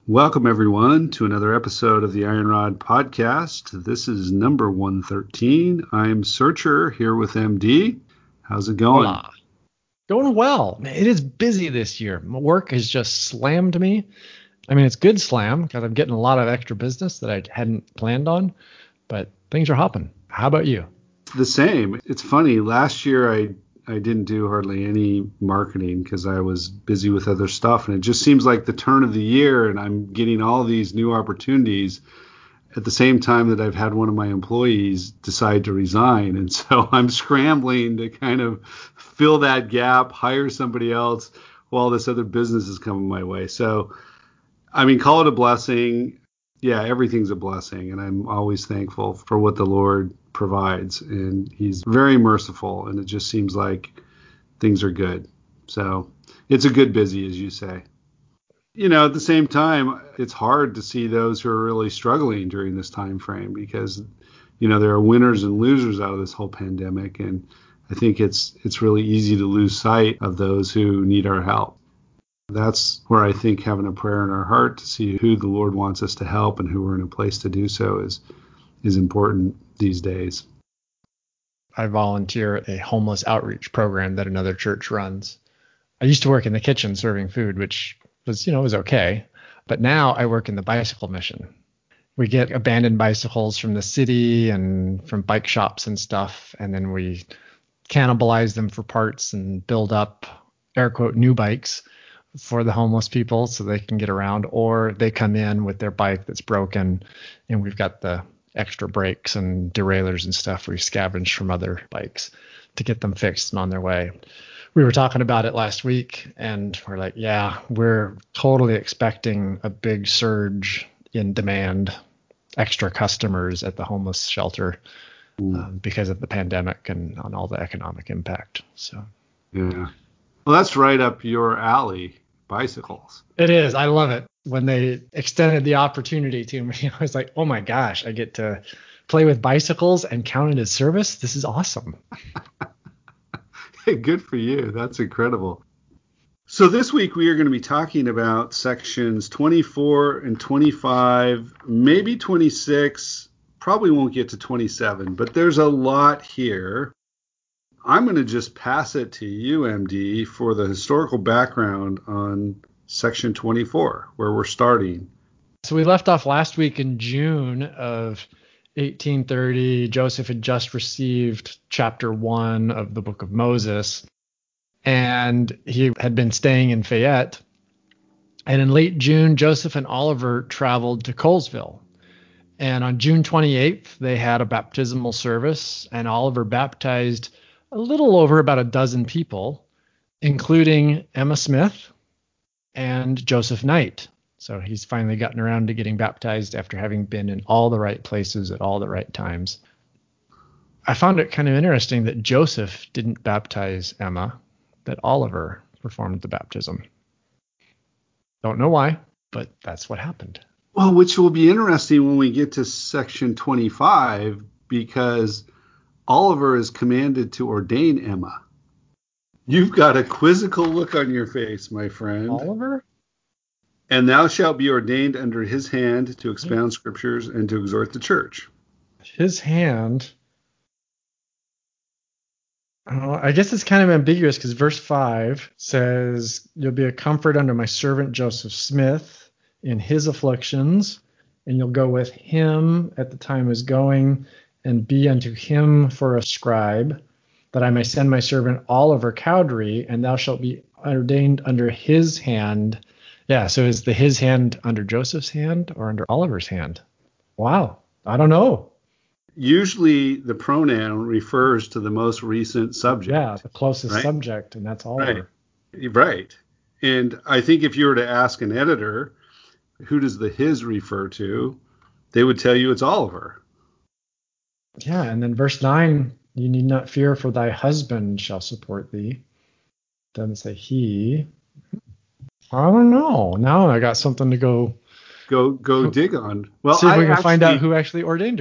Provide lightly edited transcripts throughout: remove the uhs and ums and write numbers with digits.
Welcome, everyone, to another episode of the Iron Rod Podcast. This is number 113. I'm Searcher here with MD. How's it going? Hola. Going well. It is busy this year. My work has just slammed me. I mean, it's good slam because I'm getting a lot of extra business that I hadn't planned on, but things are hopping. How about you? The same. It's funny. Last year, I didn't do hardly any marketing because I was busy with other stuff. And it just seems like the turn of the year and I'm getting all these new opportunities at the same time that I've had one of my employees decide to resign. And so I'm scrambling to kind of fill that gap, hire somebody else while this other business is coming my way. So, I mean, call it a blessing. Yeah, everything's a blessing. And I'm always thankful for what the Lord provides, and he's very merciful, and it just seems like things are good. So it's a good busy, as you say. You know, at the same time, it's hard to see those who are really struggling during this time frame because, you know, there are winners and losers out of this whole pandemic, and I think it's really easy to lose sight of those who need our help. That's where I think having a prayer in our heart to see who the Lord wants us to help and who we're in a place to do so is important these days. I volunteer at a homeless outreach program that another church runs. I used to work in the kitchen serving food, which was okay. But now I work in the bicycle mission. We get abandoned bicycles from the city and from bike shops and stuff, and then we cannibalize them for parts and build up, air quote, new bikes for the homeless people so they can get around, or they come in with their bike that's broken, and we've got the extra brakes and derailleurs and stuff we scavenged from other bikes to get them fixed and on their way. We were talking about it last week, and we're like, yeah, we're totally expecting a big surge in demand, extra customers at the homeless shelter because of the pandemic and on all the economic impact. So, yeah. Well, that's right up your alley, bicycles. It is. I love it. When they extended the opportunity to me, I was like, oh my gosh, I get to play with bicycles and count it as service. This is awesome. Hey, good for you. That's incredible. So this week we are going to be talking about sections 24 and 25, maybe 26, probably won't get to 27, but there's a lot here. I'm going to just pass it to you, MD, for the historical background on section 24, where we're starting. So we left off last week in June of 1830. Joseph had just received chapter 1 of the book of Moses, and he had been staying in Fayette. And in late June, Joseph and Oliver traveled to Colesville. And on June 28th, they had a baptismal service, and Oliver baptized a little over about a dozen people, including Emma Smith and Joseph Knight. So he's finally gotten around to getting baptized after having been in all the right places at all the right times. I found it kind of interesting that Joseph didn't baptize Emma, that Oliver performed the baptism. Don't know why, but that's what happened. Well, which will be interesting when we get to section 25, because Oliver is commanded to ordain Emma. You've got a quizzical look on your face, my friend. Oliver? And thou shalt be ordained under his hand to expound scriptures and to exhort the church. His hand. I guess it's kind of ambiguous because verse 5 says, you'll be a comfort unto my servant Joseph Smith in his afflictions, and you'll go with him at the time of his going, and be unto him for a scribe, that I may send my servant Oliver Cowdery, and thou shalt be ordained under his hand. Yeah, so is the his hand under Joseph's hand or under Oliver's hand? Wow, I don't know. Usually the pronoun refers to the most recent subject. Yeah, the closest subject, and that's Oliver. Right. And I think if you were to ask an editor, who does the his refer to, they would tell you it's Oliver. Yeah, and then verse 9, you need not fear, for thy husband shall support thee. Doesn't say he. I don't know. Now I got something to go dig on. Well, see if we can find out who actually ordained her.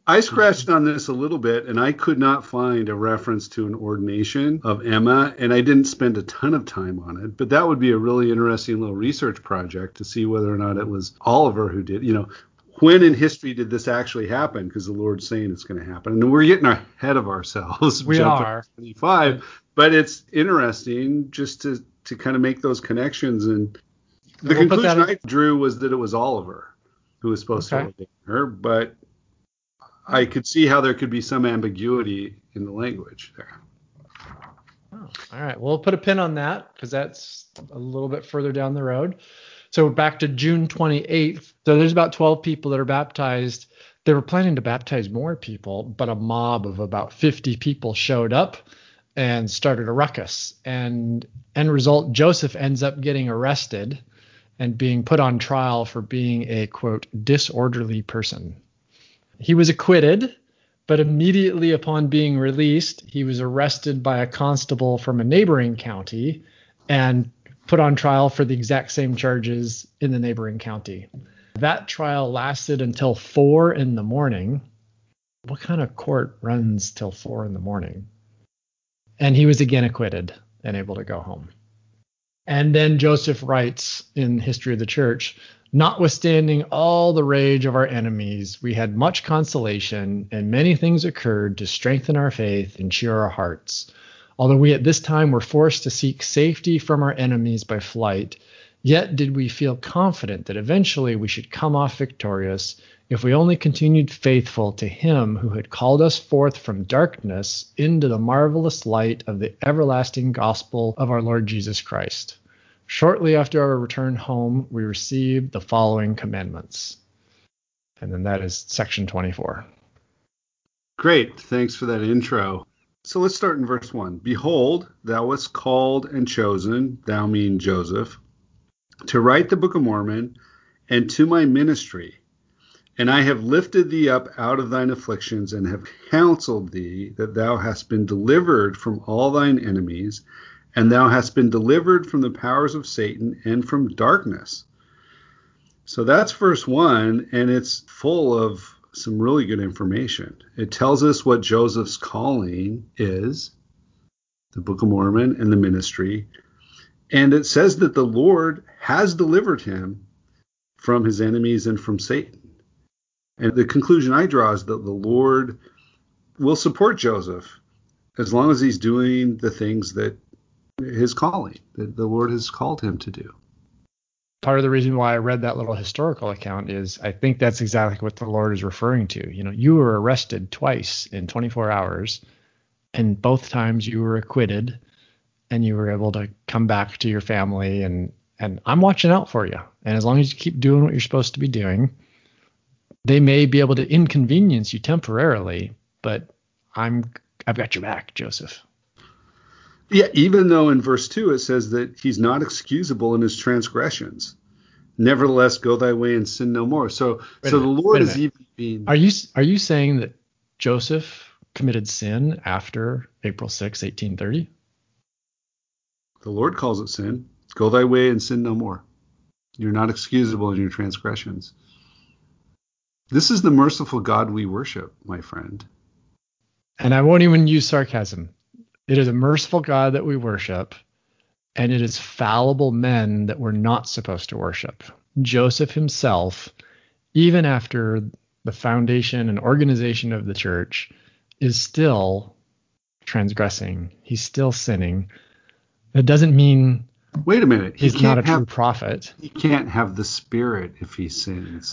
I scratched on this a little bit, and I could not find a reference to an ordination of Emma, and I didn't spend a ton of time on it. But that would be a really interesting little research project to see whether or not it was Oliver who did. When in history did this actually happen? Because the Lord's saying it's going to happen, and we're getting ahead of ourselves. We are. 25, but it's interesting just to kind of make those connections. And the conclusion I drew was that it was Oliver who was supposed to ordain her, but I could see how there could be some ambiguity in the language there. Oh, all right. We'll put a pin on that because that's a little bit further down the road. So back to June 28th. So there's about 12 people that are baptized. They were planning to baptize more people, but a mob of about 50 people showed up and started a ruckus. And end result, Joseph ends up getting arrested and being put on trial for being a, quote, disorderly person. He was acquitted, but immediately upon being released, he was arrested by a constable from a neighboring county and put on trial for the exact same charges in the neighboring county. That trial lasted until 4 a.m. What kind of court runs till 4 a.m? And he was again acquitted and able to go home. And then Joseph writes in History of the Church, notwithstanding all the rage of our enemies, we had much consolation, and many things occurred to strengthen our faith and cheer our hearts. Although we at this time were forced to seek safety from our enemies by flight, yet did we feel confident that eventually we should come off victorious if we only continued faithful to him who had called us forth from darkness into the marvelous light of the everlasting gospel of our Lord Jesus Christ. Shortly after our return home, we received the following commandments. And then that is section 24. Great. Thanks for that intro. So let's start in verse 1. Behold, thou wast called and chosen, thou mean Joseph, to write the Book of Mormon, and to my ministry. And I have lifted thee up out of thine afflictions, and have counseled thee that thou hast been delivered from all thine enemies, and thou hast been delivered from the powers of Satan and from darkness. So that's verse 1, and it's full of some really good information. It tells us what Joseph's calling is, the Book of Mormon and the ministry. And it says that the Lord has delivered him from his enemies and from Satan. And the conclusion I draw is that the Lord will support Joseph as long as he's doing the things that his calling, that the Lord has called him to do. Part of the reason why I read that little historical account is I think that's exactly what the Lord is referring to. You were arrested twice in 24 hours, and both times you were acquitted, and you were able to come back to your family, and I'm watching out for you. And as long as you keep doing what you're supposed to be doing, they may be able to inconvenience you temporarily, but I've got your back, Joseph. Yeah, even though in verse 2 it says that he's not excusable in his transgressions. Nevertheless, go thy way and sin no more. So the Lord is even being... Are you saying that Joseph committed sin after April 6, 1830? The Lord calls it sin. Go thy way and sin no more. You're not excusable in your transgressions. This is the merciful God we worship, my friend. And I won't even use sarcasm. It is a merciful God that we worship, and it is fallible men that we're not supposed to worship. Joseph himself, even after the foundation and organization of the church, is still transgressing. He's still sinning. That doesn't mean wait a minute. He's not a true prophet. He can't have the Spirit if he sins.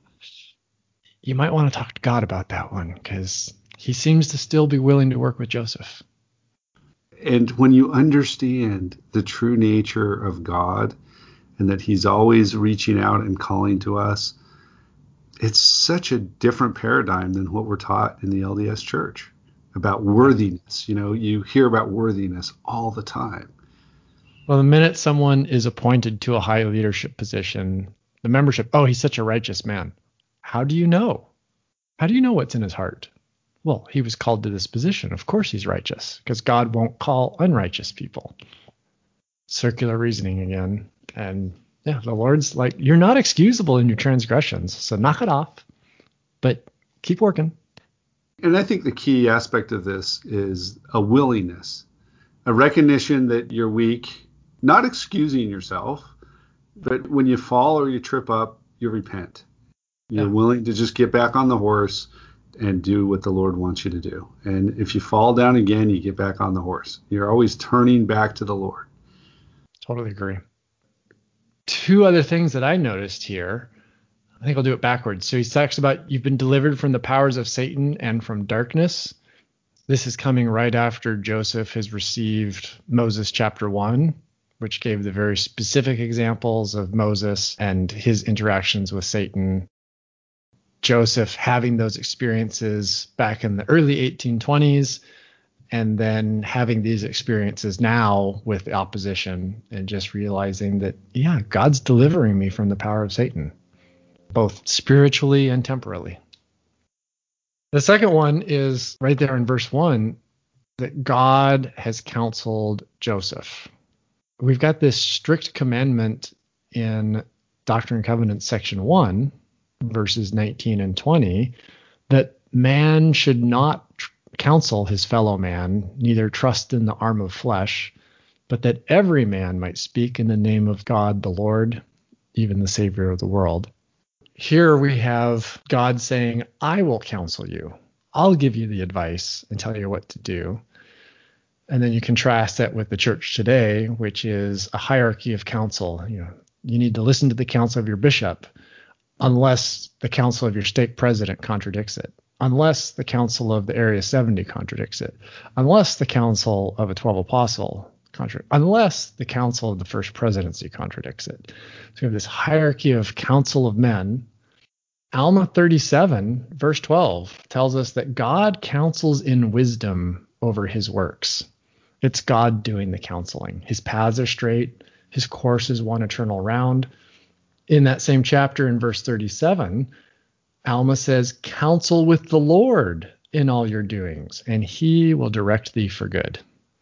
You might want to talk to God about that one, because he seems to still be willing to work with Joseph. And when you understand the true nature of God and that he's always reaching out and calling to us, it's such a different paradigm than what we're taught in the LDS Church about worthiness. You hear about worthiness all the time. Well, the minute someone is appointed to a high leadership position, the membership, oh, he's such a righteous man. How do you know? How do you know what's in his heart? Well, he was called to this position. Of course he's righteous, because God won't call unrighteous people. Circular reasoning again. And yeah, the Lord's like, you're not excusable in your transgressions, so knock it off, but keep working. And I think the key aspect of this is a willingness, a recognition that you're weak, not excusing yourself, but when you fall or you trip up, you repent. You're willing to just get back on the horse and do what the Lord wants you to do. And if you fall down again, you get back on the horse. You're always turning back to the Lord. Totally agree. Two other things that I noticed here. I think I'll do it backwards. So he talks about you've been delivered from the powers of Satan and from darkness. This is coming right after Joseph has received Moses chapter 1, which gave the very specific examples of Moses and his interactions with Satan. Joseph having those experiences back in the early 1820s, and then having these experiences now with opposition and just realizing that, yeah, God's delivering me from the power of Satan, both spiritually and temporally. The second one is right there in verse 1, that God has counseled Joseph. We've got this strict commandment in Doctrine and Covenants section 1, verses 19 and 20, that man should not counsel his fellow man, neither trust in the arm of flesh, but that every man might speak in the name of God the Lord, even the Savior of the world. Here we have God saying, I will counsel you. I'll give you the advice and tell you what to do. And then you contrast that with the church today, which is a hierarchy of counsel. You need to listen to the counsel of your bishop, unless the counsel of your stake president contradicts it, unless the counsel of the Area 70 contradicts it, unless the counsel of a 12 apostle unless the counsel of the first presidency contradicts it. So we have this hierarchy of counsel of men. Alma 37, verse 12, tells us that God counsels in wisdom over his works. It's God doing the counseling. His paths are straight. His course is one eternal round. In that same chapter, in verse 37, Alma says, counsel with the Lord in all your doings, and he will direct thee for good.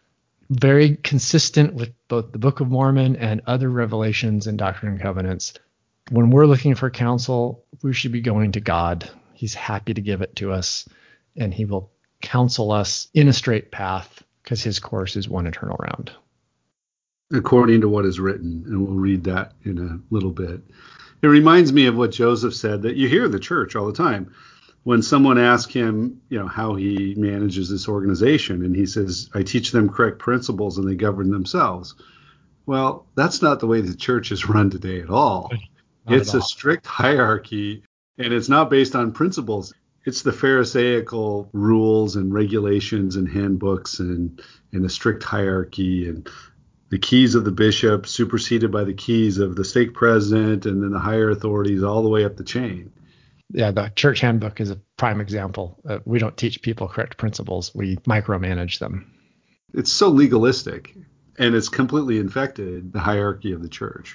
Very consistent with both the Book of Mormon and other revelations in Doctrine and Covenants. When we're looking for counsel, we should be going to God. He's happy to give it to us, and he will counsel us in a straight path because his course is one eternal round. According to what is written, and we'll read that in a little bit. It reminds me of what Joseph said that you hear in the church all the time. When someone asks him, how he manages this organization, and he says, I teach them correct principles and they govern themselves. Well, that's not the way the church is run today at all. It's a strict hierarchy, and it's not based on principles. It's the Pharisaical rules and regulations and handbooks and a strict hierarchy, and the keys of the bishop superseded by the keys of the stake president, and then the higher authorities all the way up the chain. Yeah, the church handbook is a prime example. We don't teach people correct principles. We micromanage them. It's so legalistic, and it's completely infected the hierarchy of the church.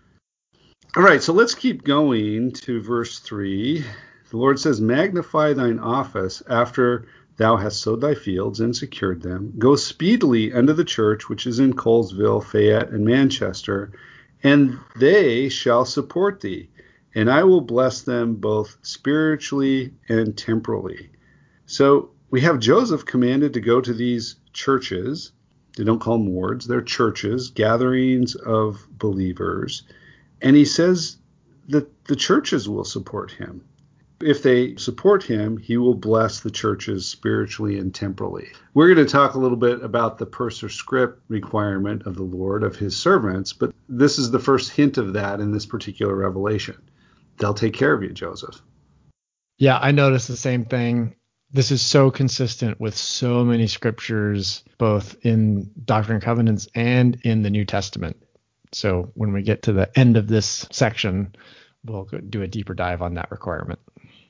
All right, so let's keep going to verse 3. The Lord says, magnify thine office after thou hast sowed thy fields and secured them. Go speedily unto the church which is in Colesville, Fayette, and Manchester, and they shall support thee. And I will bless them both spiritually and temporally. So we have Joseph commanded to go to these churches. They don't call them wards. They're churches, gatherings of believers. And he says that the churches will support him. If they support him, he will bless the churches spiritually and temporally. We're going to talk a little bit about the purser script requirement of the Lord of his servants, but this is the first hint of that in this particular revelation. They'll take care of you, Joseph. Yeah, I noticed the same thing. This is so consistent with so many scriptures, both in Doctrine and Covenants and in the New Testament. So when we get to the end of this section, we'll do a deeper dive on that requirement.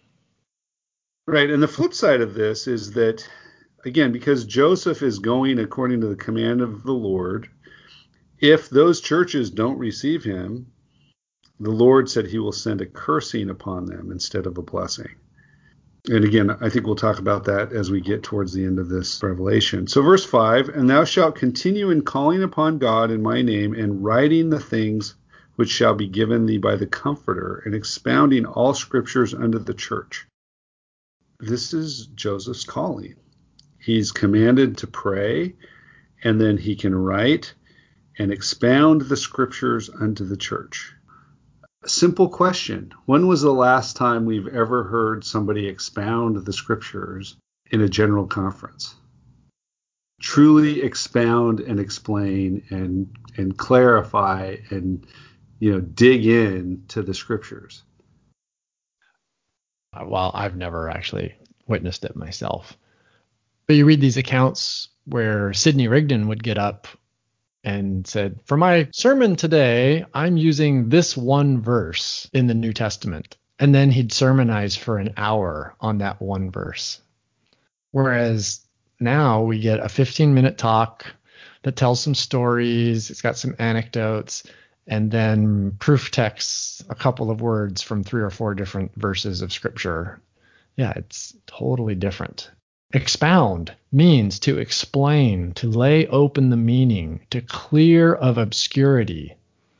Right. And the flip side of this is that, again, because Joseph is going according to the command of the Lord, if those churches don't receive him, the Lord said he will send a cursing upon them instead of a blessing. And again, I think we'll talk about that as we get towards the end of this revelation. So verse 5, and thou shalt continue in calling upon God in my name and writing the things which shall be given thee by the Comforter and expounding all scriptures unto the church. This is Joseph's calling. He's commanded to pray, and then he can write and expound the scriptures unto the church. A simple question. When was the last time we've ever heard somebody expound the scriptures in a general conference? Truly expound and explain and clarify and dig in to the scriptures. Well, I've never actually witnessed it myself. But you read these accounts where Sidney Rigdon would get up and said, for my sermon today, I'm using this one verse in the New Testament. And then he'd sermonize for an hour on that one verse. Whereas now we get a 15-minute talk that tells some stories, it's got some anecdotes, and then proof texts, a couple of words from 3 or 4 different verses of scripture. Yeah, it's totally different. Expound means to explain, to lay open the meaning, to clear of obscurity.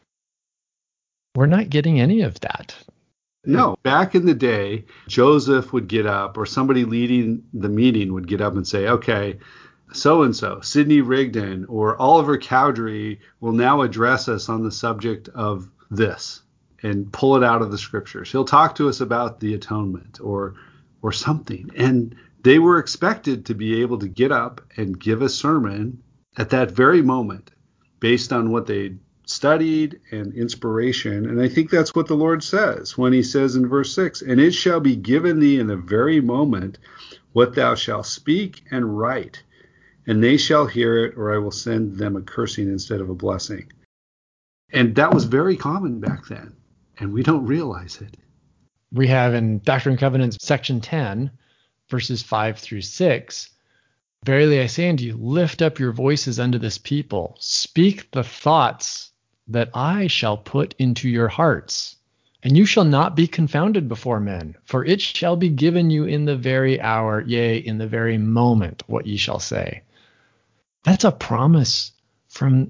We're not getting any of that. No, back in the day, Joseph would get up, or somebody leading the meeting would get up and say, okay, so-and-so, Sidney Rigdon or Oliver Cowdery will now address us on the subject of this and pull it out of the scriptures. He'll talk to us about the atonement or something. And they were expected to be able to get up and give a sermon at that very moment based on what they studied and inspiration. And I think that's what the Lord says when he says in verse 6, and it shall be given thee in the very moment what thou shalt speak and write, and they shall hear it, or I will send them a cursing instead of a blessing. And that was very common back then, and we don't realize it. We have in Doctrine and Covenants, section 10, verses 5 through 6, verily I say unto you, lift up your voices unto this people, speak the thoughts that I shall put into your hearts, and you shall not be confounded before men, for it shall be given you in the very hour, yea, in the very moment, what ye shall say. That's a promise from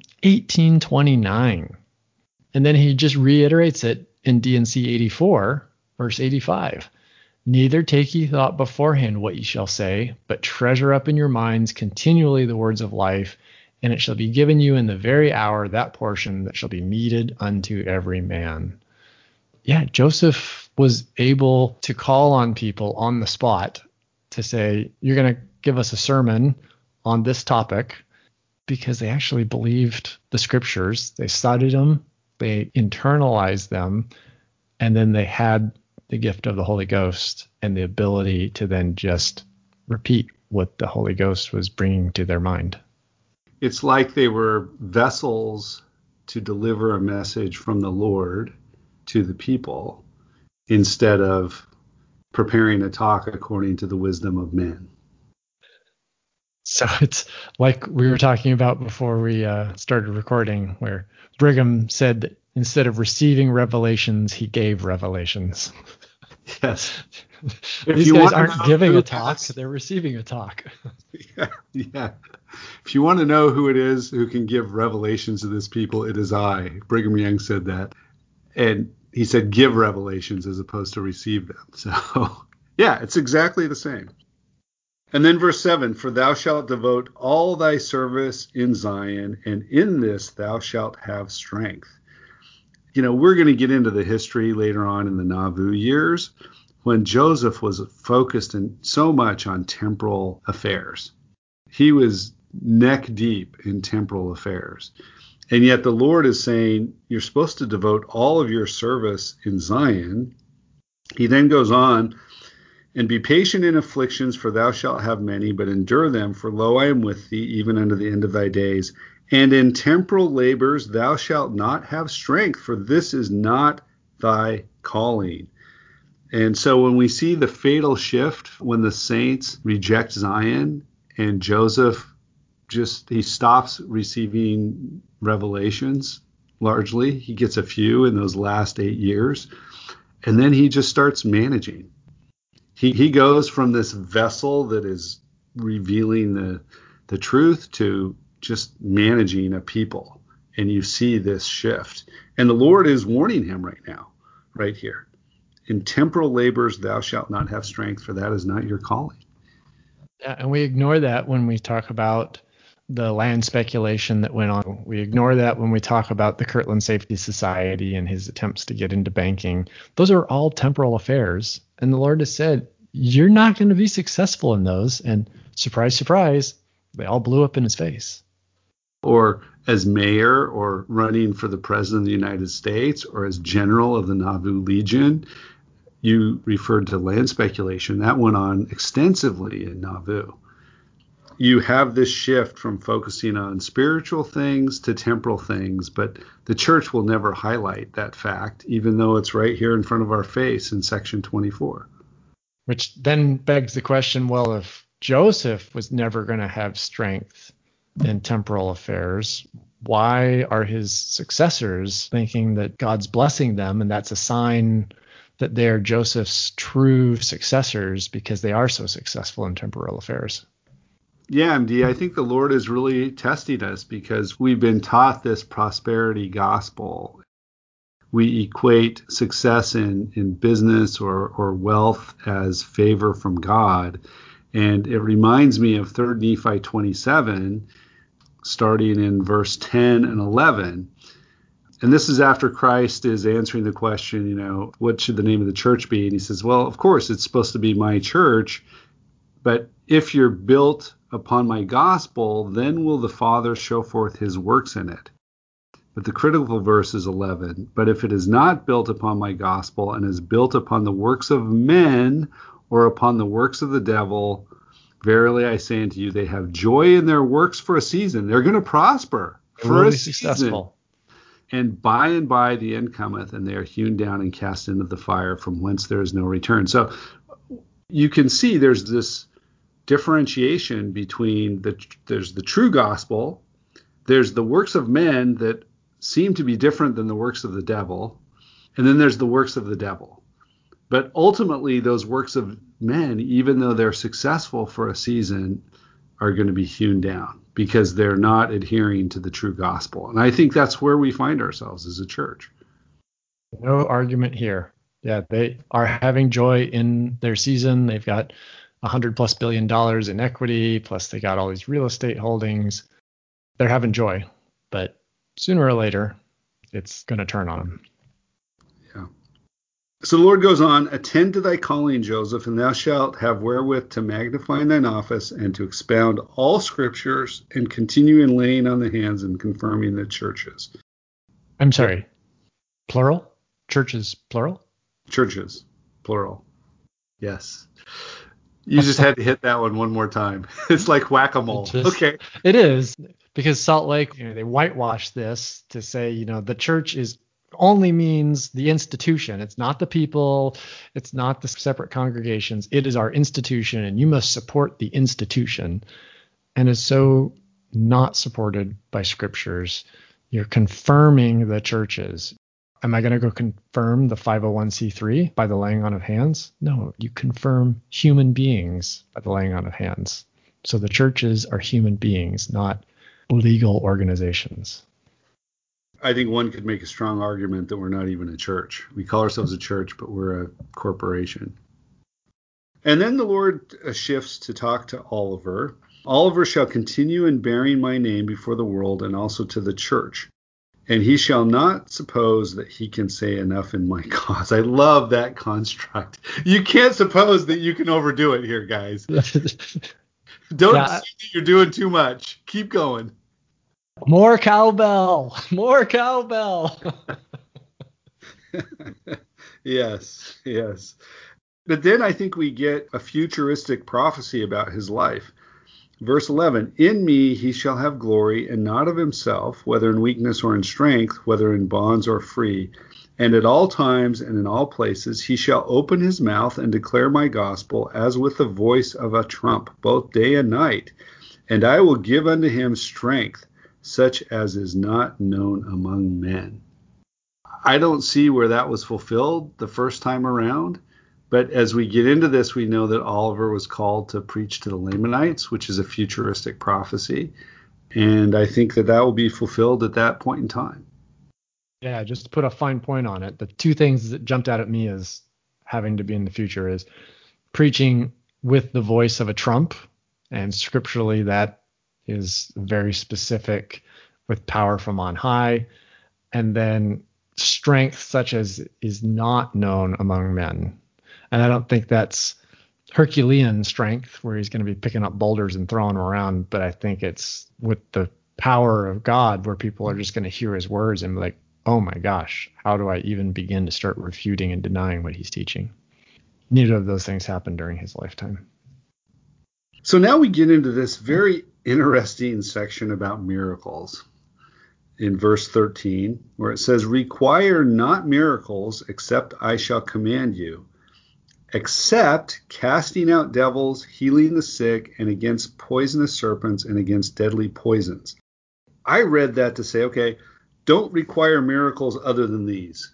1829. And then he just reiterates it in D&C 84, verse 85. Neither take ye thought beforehand what ye shall say, but treasure up in your minds continually the words of life, and it shall be given you in the very hour that portion that shall be meted unto every man. Yeah, Joseph was able to call on people on the spot to say, you're going to give us a sermon on this topic, because they actually believed the scriptures. They studied them, they internalized them, and then they had the gift of the Holy Ghost and the ability to then just repeat what the Holy Ghost was bringing to their mind. It's like they were vessels to deliver a message from the Lord to the people instead of preparing a talk according to the wisdom of men. So it's like we were talking about before we started recording, where Brigham said that instead of receiving revelations, he gave revelations. Yes. These guys aren't giving a talk, they're receiving a talk. Yeah. If you want to know who it is who can give revelations to this people, it is I. Brigham Young said that. And he said give revelations as opposed to receive them. So, yeah, it's exactly the same. And then verse 7, for thou shalt devote all thy service in Zion, and in this thou shalt have strength. We're going to get into the history later on in the Nauvoo years when Joseph was focused so much on temporal affairs. He was neck deep in temporal affairs. And yet the Lord is saying, you're supposed to devote all of your service in Zion. He then goes on, and be patient in afflictions, for thou shalt have many, but endure them, for lo, I am with thee, even unto the end of thy days. And in temporal labors thou shalt not have strength, for this is not thy calling. And so when we see the fatal shift, when the saints reject Zion, and Joseph he stops receiving revelations, largely. He gets a few in those last 8 years, and then he just starts managing. He goes from this vessel that is revealing the truth to just managing a people. And you see this shift. And the Lord is warning him right now, right here. In temporal labors thou shalt not have strength, for that is not your calling. Yeah, and we ignore that when we talk about the land speculation that went on. We ignore that when we talk about the Kirtland Safety Society and his attempts to get into banking. Those are all temporal affairs. And the Lord has said, you're not going to be successful in those. And surprise, surprise, they all blew up in his face. Or as mayor or running for the president of the United States or as general of the Nauvoo Legion. You referred to land speculation. That went on extensively in Nauvoo. You have this shift from focusing on spiritual things to temporal things, but the church will never highlight that fact, even though it's right here in front of our face in section 24. Which then begs the question, well, if Joseph was never going to have strength in temporal affairs, why are his successors thinking that God's blessing them and that's a sign that they're Joseph's true successors because they are so successful in temporal affairs? Yeah, MD, I think the Lord is really testing us because we've been taught this prosperity gospel. We equate success in business or wealth as favor from God. And it reminds me of 3 Nephi 27, starting in verse 10 and 11. And this is after Christ is answering the question, what should the name of the church be? And he says, well, of course, it's supposed to be my church. But if you're built upon my gospel, then will the Father show forth his works in it. But the critical verse is 11. But if it is not built upon my gospel and is built upon the works of men or upon the works of the devil, verily I say unto you, they have joy in their works for a season. They're going to prosper for a season. Successful. And by the end cometh, and they are hewn down and cast into the fire, from whence there is no return. So you can see there's this differentiation between there's the true gospel, there's the works of men that seem to be different than the works of the devil, and then there's the works of the devil. But ultimately, those works of men, even though they're successful for a season, are going to be hewn down because they're not adhering to the true gospel. And I think that's where we find ourselves as a church. No argument here. Yeah, they are having joy in their season. They've got $100+ billion in equity, plus they got all these real estate holdings. They're having joy, but sooner or later, it's going to turn on them. Yeah. So the Lord goes on, attend to thy calling, Joseph, and thou shalt have wherewith to magnify in thine office and to expound all scriptures and continue in laying on the hands and confirming the churches. I'm sorry, plural? Churches, plural? Churches, plural. Yes. You just had to hit that one more time. It's like whack-a-mole. Okay. It is, because Salt Lake, they whitewash this to say, the church only means the institution. It's not the people. It's not the separate congregations. It is our institution, and you must support the institution. And it's so not supported by scriptures. You're confirming the churches. Am I going to go confirm the 501c3 by the laying on of hands? No, you confirm human beings by the laying on of hands. So the churches are human beings, not legal organizations. I think one could make a strong argument that we're not even a church. We call ourselves a church, but we're a corporation. And then the Lord shifts to talk to Oliver. Oliver shall continue in bearing my name before the world and also to the church. And he shall not suppose that he can say enough in my cause. I love that construct. You can't suppose that you can overdo it here, guys. Don't say that you're doing too much. Keep going. More cowbell. More cowbell. Yes. But then I think we get a futuristic prophecy about his life. Verse 11, in me he shall have glory, and not of himself, whether in weakness or in strength, whether in bonds or free. And at all times and in all places he shall open his mouth and declare my gospel, as with the voice of a trump, both day and night. And I will give unto him strength, such as is not known among men. I don't see where that was fulfilled the first time around. But as we get into this, we know that Oliver was called to preach to the Lamanites, which is a futuristic prophecy. And I think that will be fulfilled at that point in time. Yeah, just to put a fine point on it, the two things that jumped out at me is having to be in the future is preaching with the voice of a trump, and scripturally that is very specific with power from on high, and then strength such as is not known among men. And I don't think that's Herculean strength where he's going to be picking up boulders and throwing them around, but I think it's with the power of God where people are just going to hear his words and be like, oh my gosh, how do I even begin to start refuting and denying what he's teaching? Neither of those things happened during his lifetime. So now we get into this very interesting section about miracles in verse 13, where it says, require not miracles except I shall command you, except casting out devils, healing the sick, and against poisonous serpents and against deadly poisons. I read that to say, okay, don't require miracles other than these.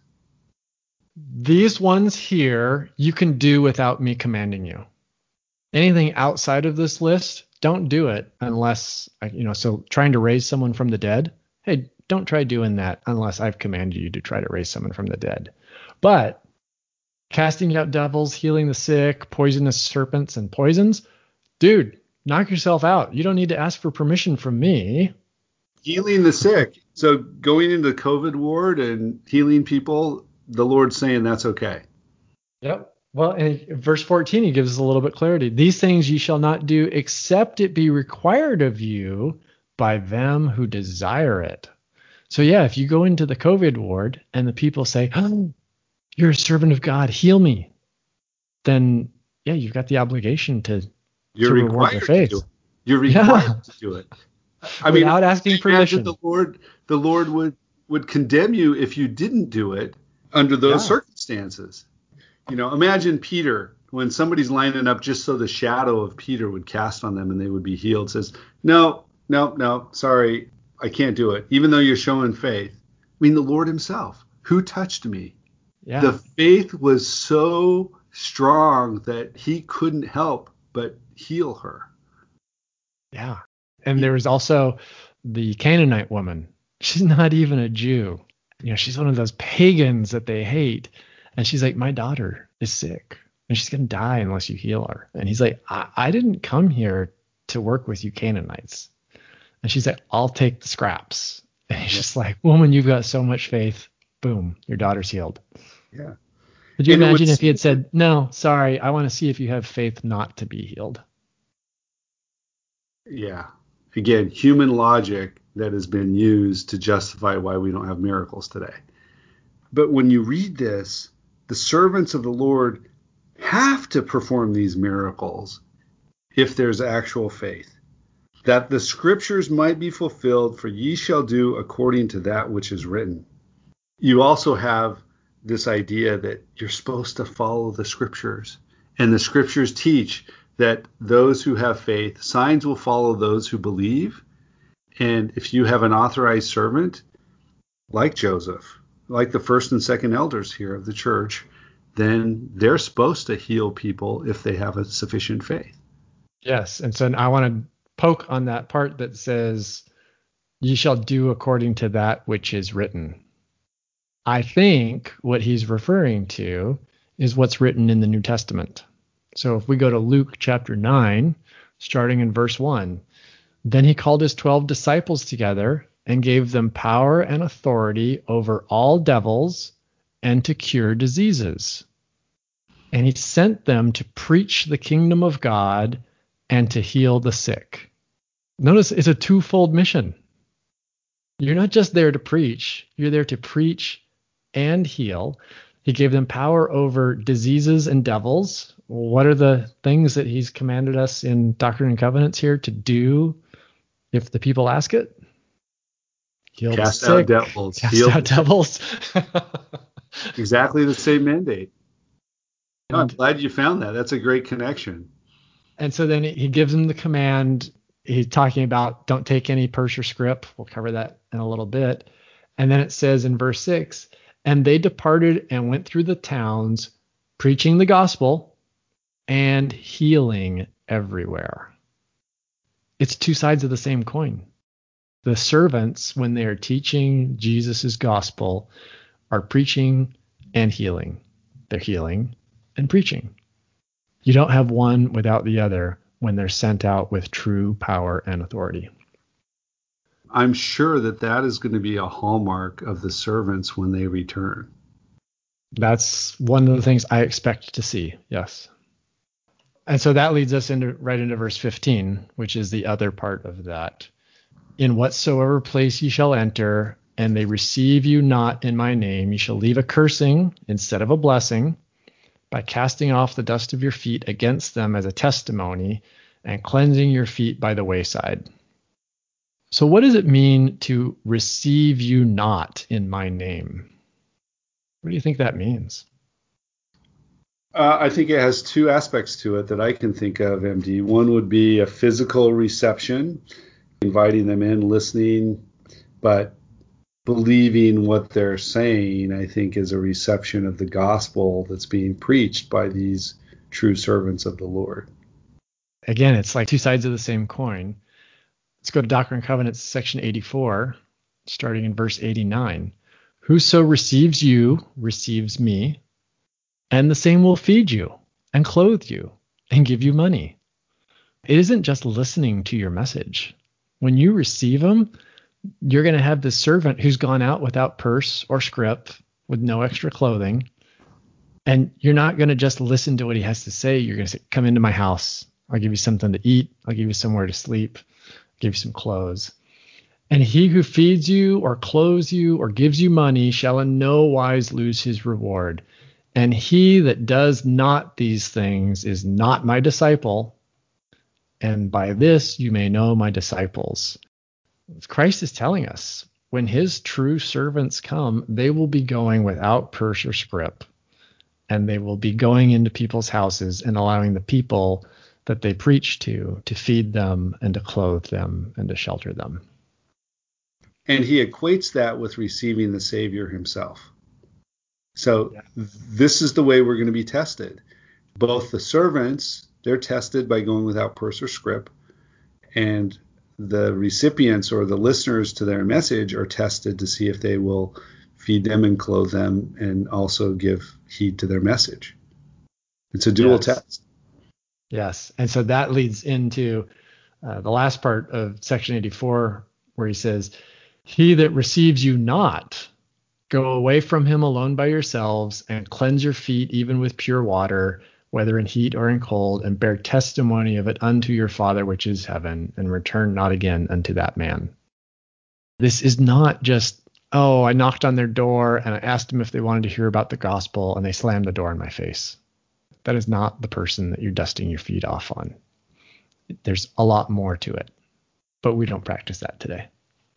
These ones here you can do without me commanding you. Anything outside of this list, don't do it unless, so trying to raise someone from the dead, hey, don't try doing that unless I've commanded you to try to raise someone from the dead. But casting out devils, healing the sick, poisonous serpents and poisons, dude, knock yourself out. You don't need to ask for permission from me. Healing the sick. So going into the COVID ward and healing people, the Lord's saying that's okay. Yep. Well, in verse 14, he gives us a little bit clarity. These things ye shall not do except it be required of you by them who desire it. So yeah, if you go into the COVID ward and the people say, oh, you're a servant of God, heal me, then yeah, you've got the obligation to reward their faith. You're required to do it. I mean, without asking permission. The Lord would condemn you if you didn't do it under those circumstances. Imagine Peter, when somebody's lining up just so the shadow of Peter would cast on them and they would be healed, says, no, sorry, I can't do it, even though you're showing faith. I mean, the Lord himself, who touched me? Yeah. The faith was so strong that he couldn't help but heal her. Yeah. And there was also the Canaanite woman. She's not even a Jew. She's one of those pagans that they hate. And she's like, my daughter is sick and she's going to die unless you heal her. And he's like, I didn't come here to work with you Canaanites. And she's like, I'll take the scraps. And he's just like, woman, you've got so much faith. Boom, your daughter's healed. Yeah. Could you imagine if he had said, no, sorry, I want to see if you have faith not to be healed? Yeah. Again, human logic that has been used to justify why we don't have miracles today. But when you read this, the servants of the Lord have to perform these miracles if there's actual faith, that the scriptures might be fulfilled, for ye shall do according to that which is written. You also have this idea that you're supposed to follow the scriptures, and the scriptures teach that those who have faith, signs will follow those who believe. And if you have an authorized servant like Joseph, like the first and second elders here of the church, then they're supposed to heal people if they have a sufficient faith. Yes. And so I want to poke on that part that says, ye shall do according to that which is written. I think what he's referring to is what's written in the New Testament. So if we go to Luke chapter 9, starting in verse 1, then he called his 12 disciples together and gave them power and authority over all devils and to cure diseases. And he sent them to preach the kingdom of God and to heal the sick. Notice it's a twofold mission. You're not just there to preach, you're there to preach and heal. He gave them power over diseases and devils. What are the things that he's commanded us in Doctrine and Covenants here to do if the people ask it? Heal the sick, out devils. Cast out devils. Exactly the same mandate. No, I'm glad you found that. That's a great connection. And so then he gives them the command. He's talking about don't take any purse or scrip. We'll cover that in a little bit. And then it says in verse 6, and they departed and went through the towns, preaching the gospel and healing everywhere. It's two sides of the same coin. The servants, when they are teaching Jesus' gospel, are preaching and healing. They're healing and preaching. You don't have one without the other when they're sent out with true power and authority. I'm sure that is going to be a hallmark of the servants when they return. That's one of the things I expect to see, yes. And so that leads us right into verse 15, which is the other part of that. In whatsoever place ye shall enter, and they receive you not in my name, ye shall leave a cursing instead of a blessing, by casting off the dust of your feet against them as a testimony, and cleansing your feet by the wayside. So what does it mean to receive you not in my name? What do you think that means? I think it has two aspects to it that I can think of, MD. One would be a physical reception, inviting them in, listening, but believing what they're saying, I think, is a reception of the gospel that's being preached by these true servants of the Lord. Again, it's like two sides of the same coin. Let's go to Doctrine and Covenants, section 84, starting in verse 89. Whoso receives you receives me, and the same will feed you and clothe you and give you money. It isn't just listening to your message. When you receive them, you're going to have this servant who's gone out without purse or scrip, with no extra clothing. And you're not going to just listen to what he has to say. You're going to say, come into my house. I'll give you something to eat. I'll give you somewhere to sleep. I'll give you some clothes. And he who feeds you or clothes you or gives you money shall in no wise lose his reward. And he that does not these things is not my disciple. And by this you may know my disciples. Christ is telling us when his true servants come, they will be going without purse or scrip. And they will be going into people's houses and allowing the people that they preach to feed them and to clothe them and to shelter them. And he equates that with receiving the Savior himself. So This is the way we're going to be tested. Both the servants, they're tested by going without purse or scrip, and the recipients or the listeners to their message are tested to see if they will feed them and clothe them and also give heed to their message. It's a dual test. Yes. And so that leads into the last part of section 84, where he says, he that receives you not, go away from him alone by yourselves and cleanse your feet even with pure water, whether in heat or in cold, and bear testimony of it unto your Father which is heaven, and return not again unto that man. This is not just, I knocked on their door and I asked them if they wanted to hear about the gospel and they slammed the door in my face. That is not the person that you're dusting your feet off on. There's a lot more to it, but we don't practice that today.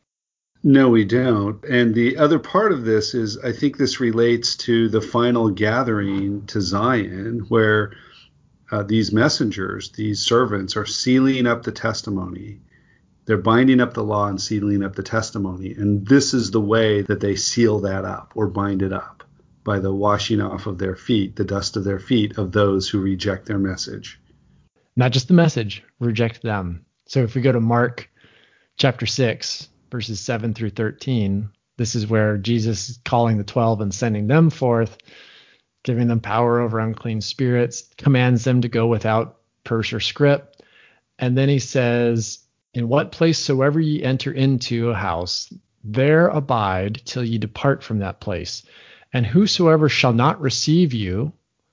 No, we don't. And the other part of this is, I think this relates to the final gathering to Zion, where these messengers, these servants, are sealing up the testimony. They're binding up the law and sealing up the testimony. And this is the way that they seal that up or bind it up, by the washing off of their feet, the dust of their feet, of those who reject their message. Not just the message, reject them. So if we go to Mark chapter 6, verses 7 through 13, this is where Jesus is calling the 12 and sending them forth, giving them power over unclean spirits, commands them to go without purse or scrip. And then he says, in what place soever ye enter into a house, there abide till ye depart from that place. And whosoever shall not receive you,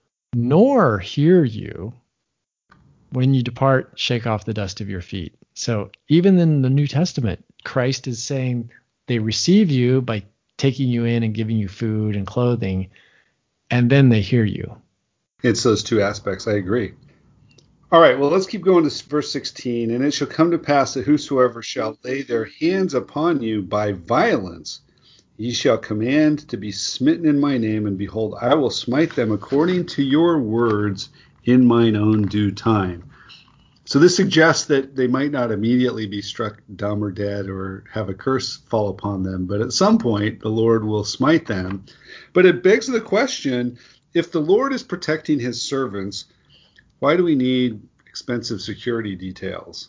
nor hear you, when you depart, shake off the dust of your feet. So even in the New Testament, Christ is saying they receive you by taking you in and giving you food and clothing, and then they hear you. It's those two aspects. I agree. All right, well, let's keep going to verse 16. And it shall come to pass that whosoever shall lay their hands upon you by violence, ye shall command to be smitten in my name, and behold, I will smite them according to your words in mine own due time. So this suggests that they might not immediately be struck dumb or dead or have a curse fall upon them, but at some point the Lord will smite them. But it begs the question, if the Lord is protecting his servants, why do we need expensive security details?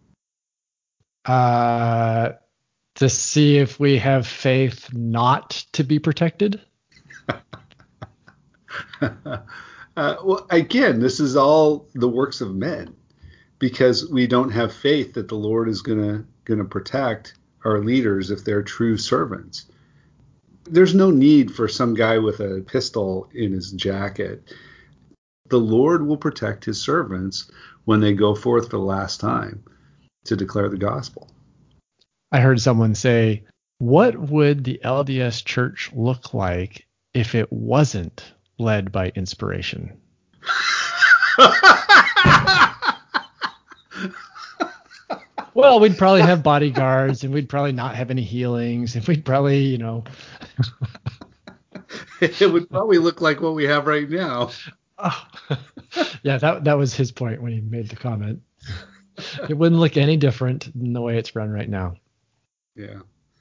To see if we have faith not to be protected? Well, again, this is all the works of men because we don't have faith that the Lord is gonna protect our leaders if they're true servants. There's no need for some guy with a pistol in his jacket. The Lord will protect his servants when they go forth for the last time to declare the gospel. I heard someone say, what would the LDS church look like if it wasn't led by inspiration? Well, we'd probably have bodyguards, and we'd probably not have any healings, and we'd probably, It would probably look like what we have right now. Oh. Yeah, that was his point when he made the comment. It wouldn't look any different than the way it's run right now. Yeah.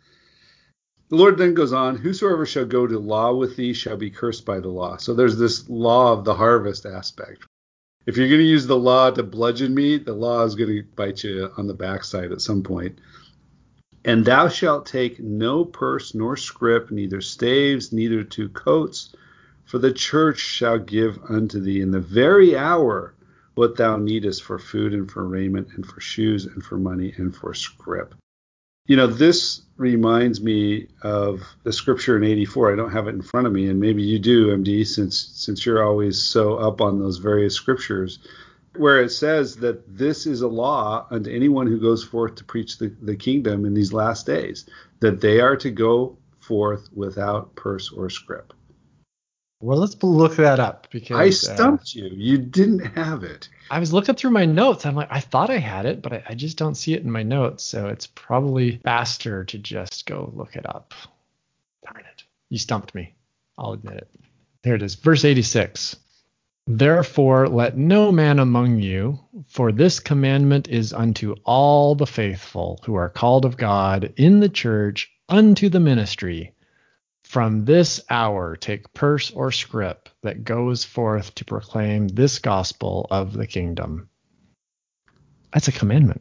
The Lord then goes on, whosoever shall go to law with thee shall be cursed by the law. So there's this law of the harvest aspect. If you're going to use the law to bludgeon me, the law is going to bite you on the backside at some point. And thou shalt take no purse nor scrip, neither staves, neither two coats, for the church shall give unto thee in the very hour what thou needest for food and for raiment and for shoes and for money and for scrip. This reminds me of the scripture in 84. I don't have it in front of me, and maybe you do, MD, since you're always so up on those various scriptures, where it says that this is a law unto anyone who goes forth to preach the kingdom in these last days, that they are to go forth without purse or scrip. Well, let's look that up because I stumped you. You didn't have it. I was looking through my notes. I'm like, I thought I had it, but I just don't see it in my notes. So it's probably faster to just go look it up. Darn it. You stumped me. I'll admit it. There it is. Verse 86. Therefore, let no man among you, for this commandment is unto all the faithful who are called of God in the church unto the ministry. From this hour take purse or scrip that goes forth to proclaim this gospel of the kingdom. That's a commandment.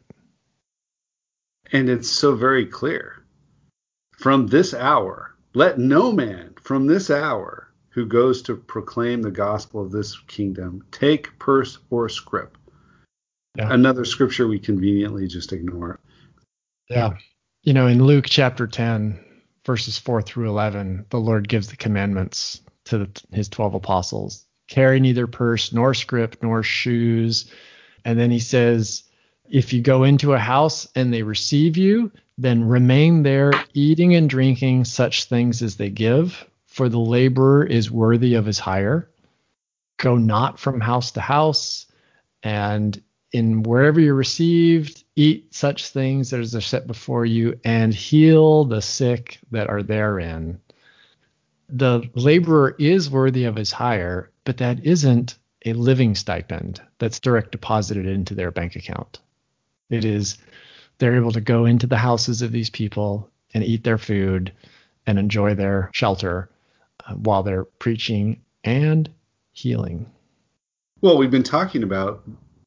And it's so very clear. From this hour, let no man from this hour who goes to proclaim the gospel of this kingdom take purse or scrip. Yeah. Another scripture we conveniently just ignore. Yeah. In Luke chapter 10, verses 4 through 11, the Lord gives the commandments to his 12 apostles. Carry neither purse nor scrip nor shoes. And then he says, if you go into a house and they receive you, then remain there eating and drinking such things as they give, for the laborer is worthy of his hire. Go not from house to house, and in wherever you're received, eat such things as are set before you, and heal the sick that are therein. The laborer is worthy of his hire, but that isn't a living stipend that's direct deposited into their bank account. It is, they're able to go into the houses of these people and eat their food and enjoy their shelter while they're preaching and healing. Well, we've been talking about,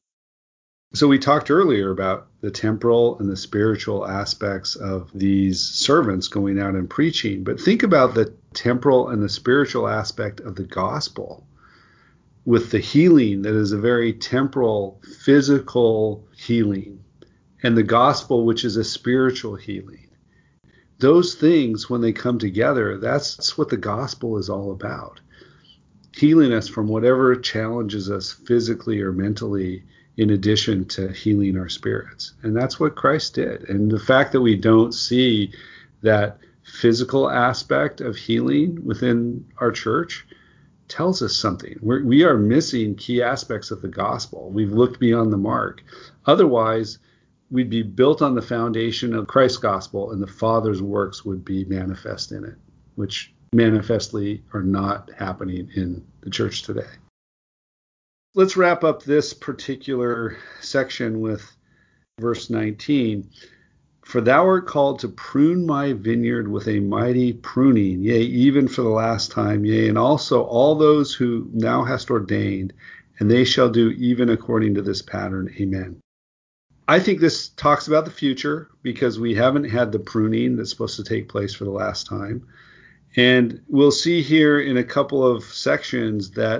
so we talked earlier about the temporal and the spiritual aspects of these servants going out and preaching, but think about the temporal and the spiritual aspect of the gospel with the healing that is a very temporal, physical healing, and the gospel, which is a spiritual healing. Those things, when they come together, that's what the gospel is all about. Healing us from whatever challenges us physically or mentally, in addition to healing our spirits. And that's what Christ did. And the fact that we don't see that physical aspect of healing within our church tells us something. We are missing key aspects of the gospel. We've looked beyond the mark. Otherwise, we'd be built on the foundation of Christ's gospel, and the Father's works would be manifest in it, which manifestly are not happening in the church today. Let's wrap up this particular section with verse 19. For thou art called to prune my vineyard with a mighty pruning, yea, even for the last time, yea, and also all those who thou hast ordained, and they shall do even according to this pattern. Amen. I think this talks about the future because we haven't had the pruning that's supposed to take place for the last time. And we'll see here in a couple of sections that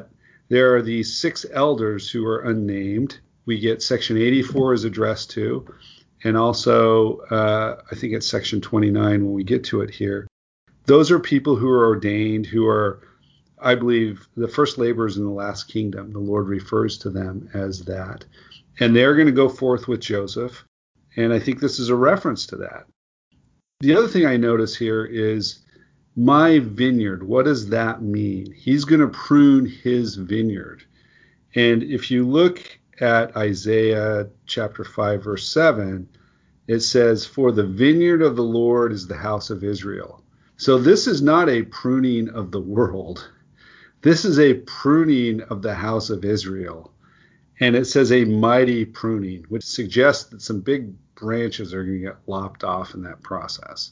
There are these 6 elders who are unnamed. We get section 84 is addressed to, and also I think it's section 29 when we get to it here. Those are people who are ordained, who are, I believe, the first laborers in the last kingdom. The Lord refers to them as that. And they're going to go forth with Joseph. And I think this is a reference to that. The other thing I notice here is my vineyard. What does that mean? He's going to prune his vineyard. And if you look at Isaiah chapter 5, verse 7, it says, "For the vineyard of the Lord is the house of Israel." So this is not a pruning of the world. This is a pruning of the house of Israel. And it says a mighty pruning, which suggests that some big branches are going to get lopped off in that process.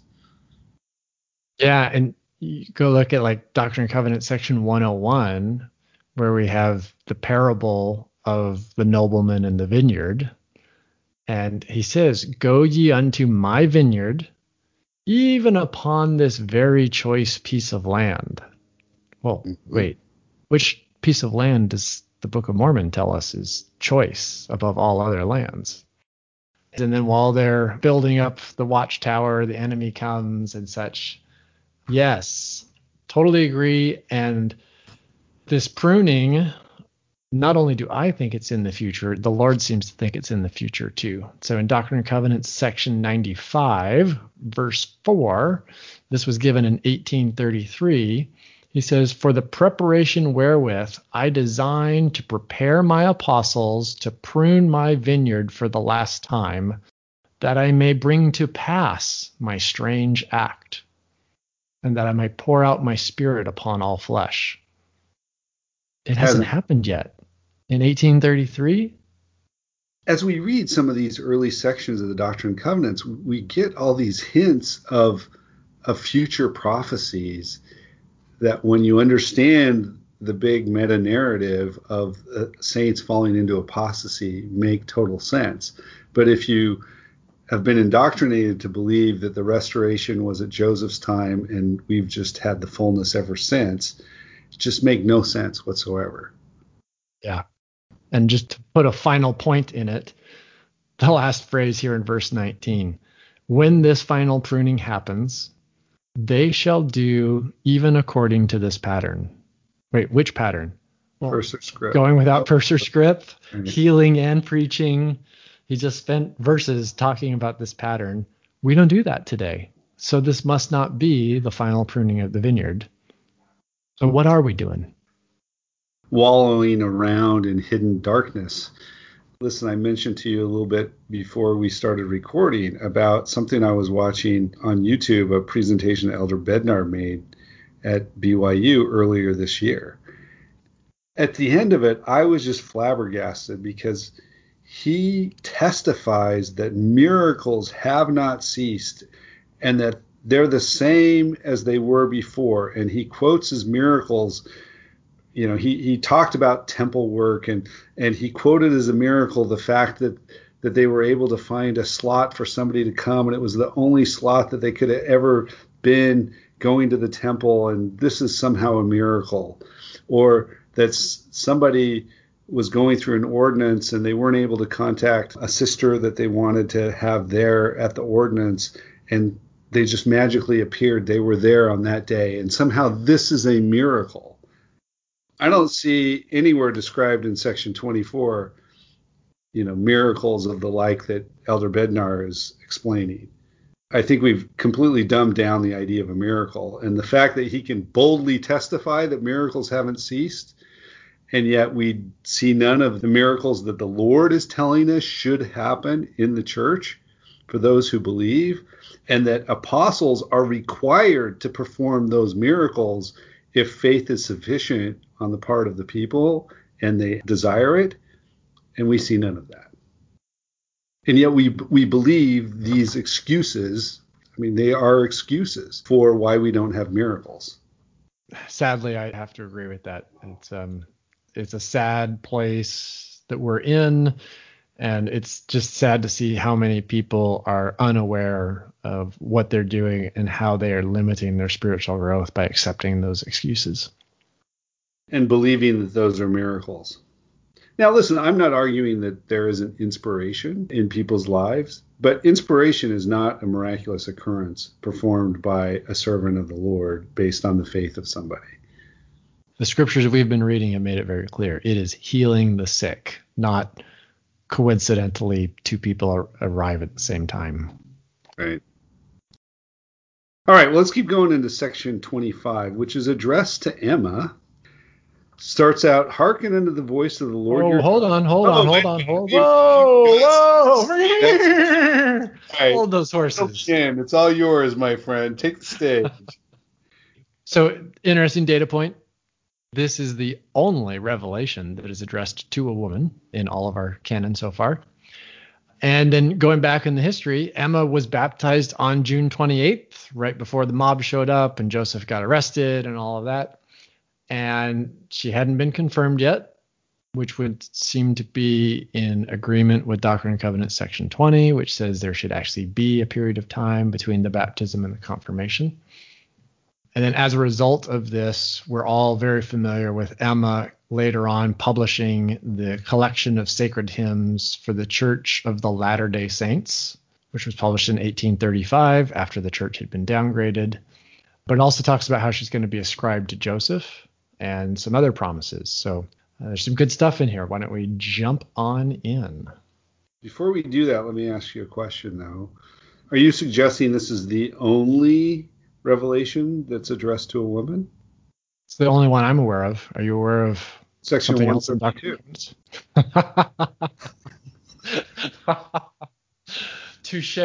Yeah, and you go look at like Doctrine and Covenants section 101, where we have the parable of the nobleman in the vineyard. And he says, "Go ye unto my vineyard, even upon this very choice piece of land." Well, wait, which piece of land does the Book of Mormon tell us is choice above all other lands? And then while they're building up the watchtower, the enemy comes and such. Yes, totally agree. And this pruning, not only do I think it's in the future, the Lord seems to think it's in the future too. So in Doctrine and Covenants section 95, verse 4, this was given in 1833. He says, "For the preparation wherewith I design to prepare my apostles to prune my vineyard for the last time, that I may bring to pass my strange act, and that I may pour out my spirit upon all flesh." It hasn't happened yet. In 1833? As we read some of these early sections of the Doctrine and Covenants, we get all these hints of future prophecies that when you understand the big meta-narrative of saints falling into apostasy make total sense. But if you have been indoctrinated to believe that the restoration was at Joseph's time and we've just had the fullness ever since, it just make no sense whatsoever. Yeah. And just to put a final point in it, the last phrase here in verse 19, "When this final pruning happens, they shall do even according to this pattern." Wait, which pattern? Well, Purser script. Going without Purser script, healing and preaching. He just spent verses talking about this pattern. We don't do that today. So this must not be the final pruning of the vineyard. So what are we doing? Wallowing around in hidden darkness. Listen, I mentioned to you a little bit before we started recording about something I was watching on YouTube, a presentation Elder Bednar made at BYU earlier this year. At the end of it, I was just flabbergasted because he testifies that miracles have not ceased and that they're the same as they were before. And he quotes his miracles. You know, he talked about temple work and he quoted as a miracle the fact that they were able to find a slot for somebody to come, and it was the only slot that they could have ever been going to the temple, and this is somehow a miracle. Or that somebody was going through an ordinance and they weren't able to contact a sister that they wanted to have there at the ordinance, and they just magically appeared. They were there on that day, and somehow this is a miracle. I don't see anywhere described in section 24, miracles of the like that Elder Bednar is explaining. I think we've completely dumbed down the idea of a miracle, and the fact that he can boldly testify that miracles haven't ceased, and yet we see none of the miracles that the Lord is telling us should happen in the church for those who believe, and that apostles are required to perform those miracles if faith is sufficient on the part of the people and they desire it, and we see none of that. And yet we believe these excuses. I mean, they are excuses for why we don't have miracles. Sadly, I have to agree with that. It's a sad place that we're in, and it's just sad to see how many people are unaware of what they're doing and how they are limiting their spiritual growth by accepting those excuses. and believing that those are miracles. Now, listen, I'm not arguing that there isn't inspiration in people's lives, but inspiration is not a miraculous occurrence performed by a servant of the Lord based on the faith of somebody. The scriptures we've been reading have made it very clear. It is healing the sick, not coincidentally two people arrive at the same time. Right. All right, well, let's keep going into section 25, which is addressed to Emma. Starts out, hearken unto the voice of the Lord your hold God. on. Whoa. Hold those horses. It's all yours, my friend. Take the stage. So, interesting data point. This is the only revelation that is addressed to a woman in all of our canon so far. And then going back in the history, Emma was baptized on June 28th, right before the mob showed up and Joseph got arrested and all of that. And she hadn't been confirmed yet, which would seem to be in agreement with Doctrine and Covenants section 20, which says there should actually be a period of time between the baptism and the confirmation. And then as a result of this, we're all very familiar with Emma later on publishing the collection of sacred hymns for the Church of the Latter-day Saints, which was published in 1835 after the church had been downgraded. But it also talks about how she's going to be ascribed to Joseph and some other promises. So there's some good stuff in here. Why don't we jump on in? Before we do that, let me ask you a question, though. Are you suggesting this is the only revelation that's addressed to a woman? It's the only one I'm aware of. Are you aware of section something else in Doctrine? Touche.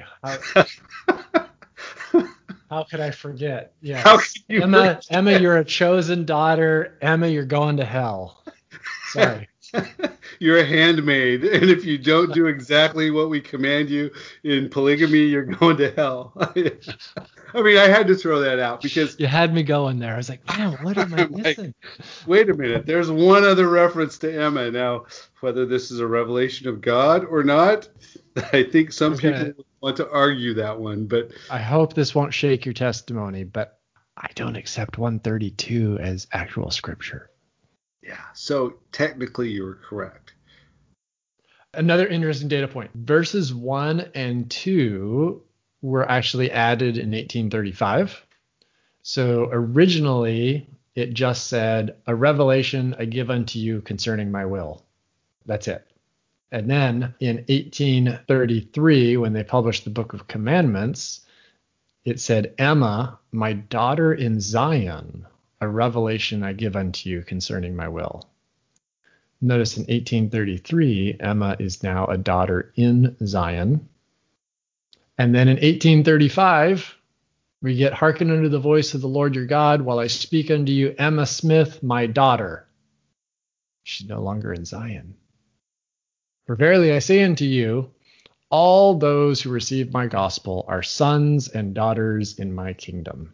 How could I forget? Yes. Emma, you're a chosen daughter. Emma, you're going to hell. Sorry. You're a handmaid, and if you don't do exactly what we command you in polygamy, you're going to hell. I mean, I had to throw that out because you had me going there. I was like, man, what am I missing? Wait a minute. There's one other reference to Emma. Now, whether this is a revelation of God or not, I think some people want to argue that one. But I hope this won't shake your testimony, but I don't accept 132 as actual scripture. Yeah, so technically you're correct. Another interesting data point. Verses 1 and 2 were actually added in 1835. So originally it just said, a revelation I give unto you concerning my will. That's it. And then in 1833, when they published the Book of Commandments, it said, Emma, my daughter in Zion, a revelation I give unto you concerning my will. Notice in 1833, Emma is now a daughter in Zion. And then in 1835, we get, hearken unto the voice of the Lord your God while I speak unto you, Emma Smith, my daughter. She's no longer in Zion. For verily I say unto you, all those who receive my gospel are sons and daughters in my kingdom.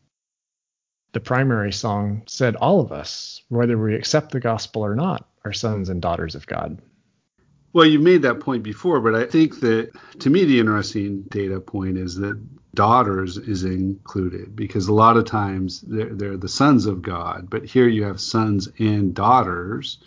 The primary song said all of us, whether we accept the gospel or not, are sons and daughters of God. Well, you made that point before, but I think that, to me, the interesting data point is that daughters is included, because a lot of times they're the sons of God, but here you have sons and daughters.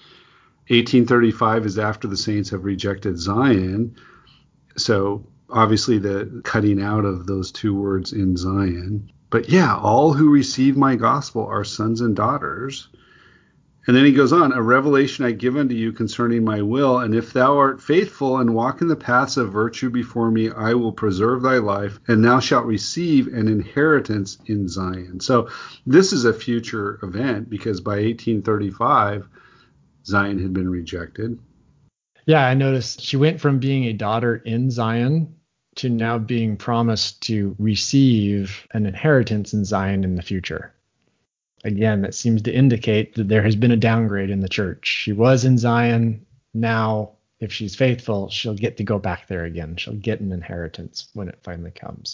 1835 is after the saints have rejected Zion, so obviously the cutting out of those two words in Zion. But yeah, all who receive my gospel are sons and daughters. And then he goes on, a revelation I give unto you concerning my will, and if thou art faithful and walk in the paths of virtue before me, I will preserve thy life, and thou shalt receive an inheritance in Zion. So this is a future event, because by 1835, Zion had been rejected. Yeah, I noticed she went from being a daughter in Zion to now being promised to receive an inheritance in Zion in the future. Again, that seems to indicate that there has been a downgrade in the church. She was in Zion. Now, if she's faithful, she'll get to go back there again. She'll get an inheritance when it finally comes.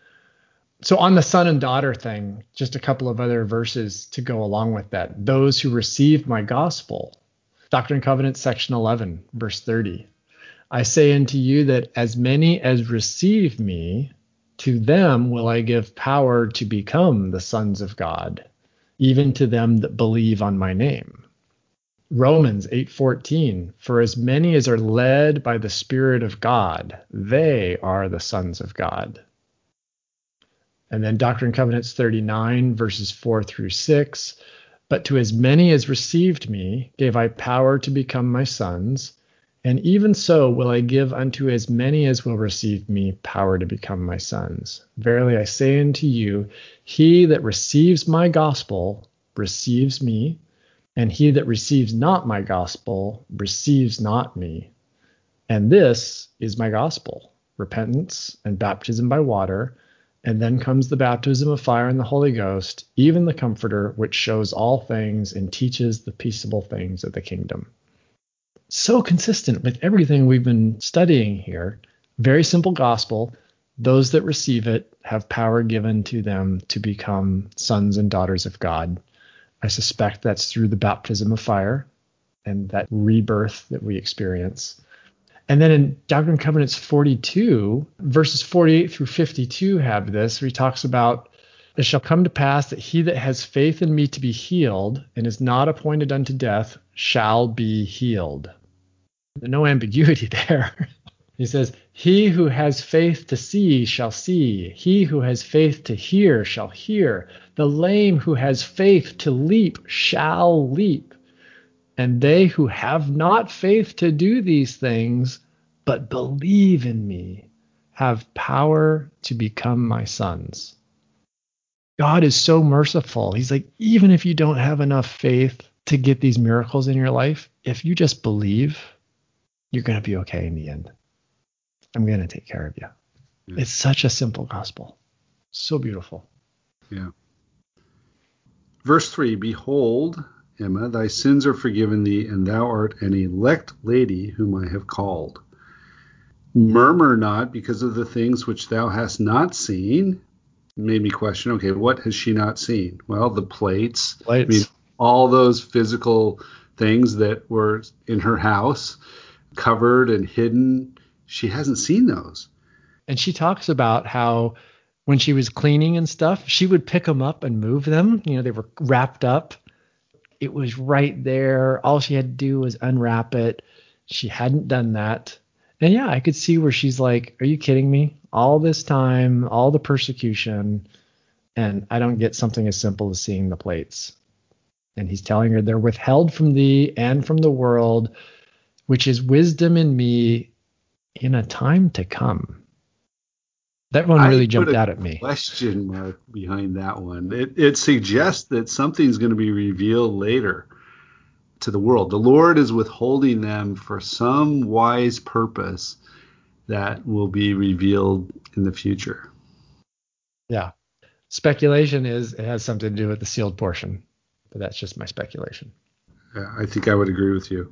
So on the son and daughter thing, just a couple of other verses to go along with that. Those who receive my gospel. Doctrine and Covenants, section 11, verse 30. I say unto you that as many as receive me, to them will I give power to become the sons of God, even to them that believe on my name. Romans 8:14, for as many as are led by the Spirit of God, they are the sons of God. And then Doctrine and Covenants 39, verses 4 through 6, but to as many as received me gave I power to become my sons, and even so will I give unto as many as will receive me power to become my sons. Verily I say unto you, he that receives my gospel receives me, and he that receives not my gospel receives not me. And this is my gospel, repentance and baptism by water, and then comes the baptism of fire and the Holy Ghost, even the Comforter, which shows all things and teaches the peaceable things of the kingdom. So consistent with everything we've been studying here. Very simple gospel. Those that receive it have power given to them to become sons and daughters of God. I suspect that's through the baptism of fire and that rebirth that we experience. And then in Doctrine and Covenants 42, verses 48 through 52 have this, where he talks about, it shall come to pass that he that has faith in me to be healed and is not appointed unto death shall be healed. There's no ambiguity there. He says, he who has faith to see shall see. He who has faith to hear shall hear. The lame who has faith to leap shall leap. And they who have not faith to do these things, but believe in me, have power to become my sons. God is so merciful. He's like, even if you don't have enough faith to get these miracles in your life, if you just believe, you're going to be okay in the end. I'm going to take care of you. Yeah. It's such a simple gospel. So beautiful. Yeah. Verse 3, behold, Emma, thy sins are forgiven thee, and thou art an elect lady whom I have called. Murmur not because of the things which thou hast not seen. It made me question, okay, what has she not seen? Well, the plates. I mean, all those physical things that were in her house, covered and hidden, she hasn't seen those. And she talks about how when she was cleaning and stuff, she would pick them up and move them. You know, they were wrapped up. It was right there. All she had to do was unwrap it. She hadn't done that. And yeah, I could see where she's like, are you kidding me? All this time, all the persecution, and I don't get something as simple as seeing the plates. And he's telling her they're withheld from thee and from the world, which is wisdom in me in a time to come. That one really jumped out at me. Question mark behind that one. It suggests that something's going to be revealed later to the world. The Lord is withholding them for some wise purpose that will be revealed in the future. Yeah. Speculation is it has something to do with the sealed portion, but that's just my speculation. Yeah, I think I would agree with you.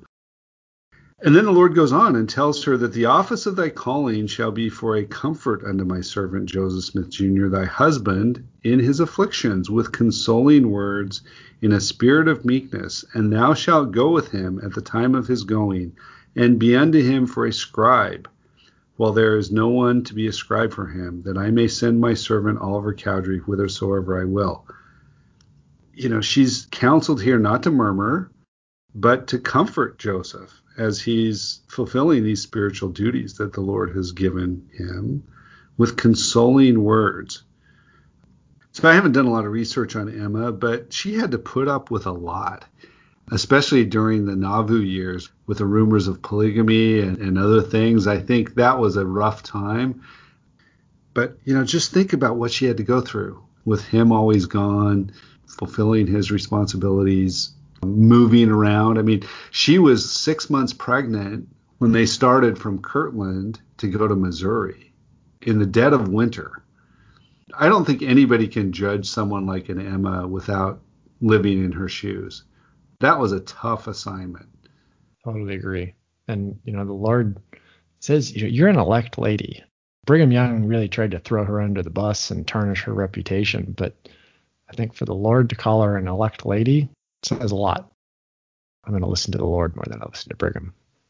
And then the Lord goes on and tells her that the office of thy calling shall be for a comfort unto my servant Joseph Smith Jr., thy husband, in his afflictions, with consoling words, in a spirit of meekness. And thou shalt go with him at the time of his going, and be unto him for a scribe, while there is no one to be a scribe for him, that I may send my servant Oliver Cowdery whithersoever I will. You know, she's counseled here not to murmur, but to comfort Joseph as he's fulfilling these spiritual duties that the Lord has given him with consoling words. So I haven't done a lot of research on Emma, but she had to put up with a lot, especially during the Nauvoo years with the rumors of polygamy and other things. I think that was a rough time. But, you know, just think about what she had to go through with him always gone, fulfilling his responsibilities, moving around. I mean, she was 6 months pregnant when they started from Kirtland to go to Missouri in the dead of winter. I don't think anybody can judge someone like an Emma without living in her shoes. That was a tough assignment. Totally agree. And, you know, the Lord says, you're an elect lady. Brigham Young really tried to throw her under the bus and tarnish her reputation. But I think for the Lord to call her an elect lady says a lot. I'm going to listen to the Lord more than I listen to Brigham.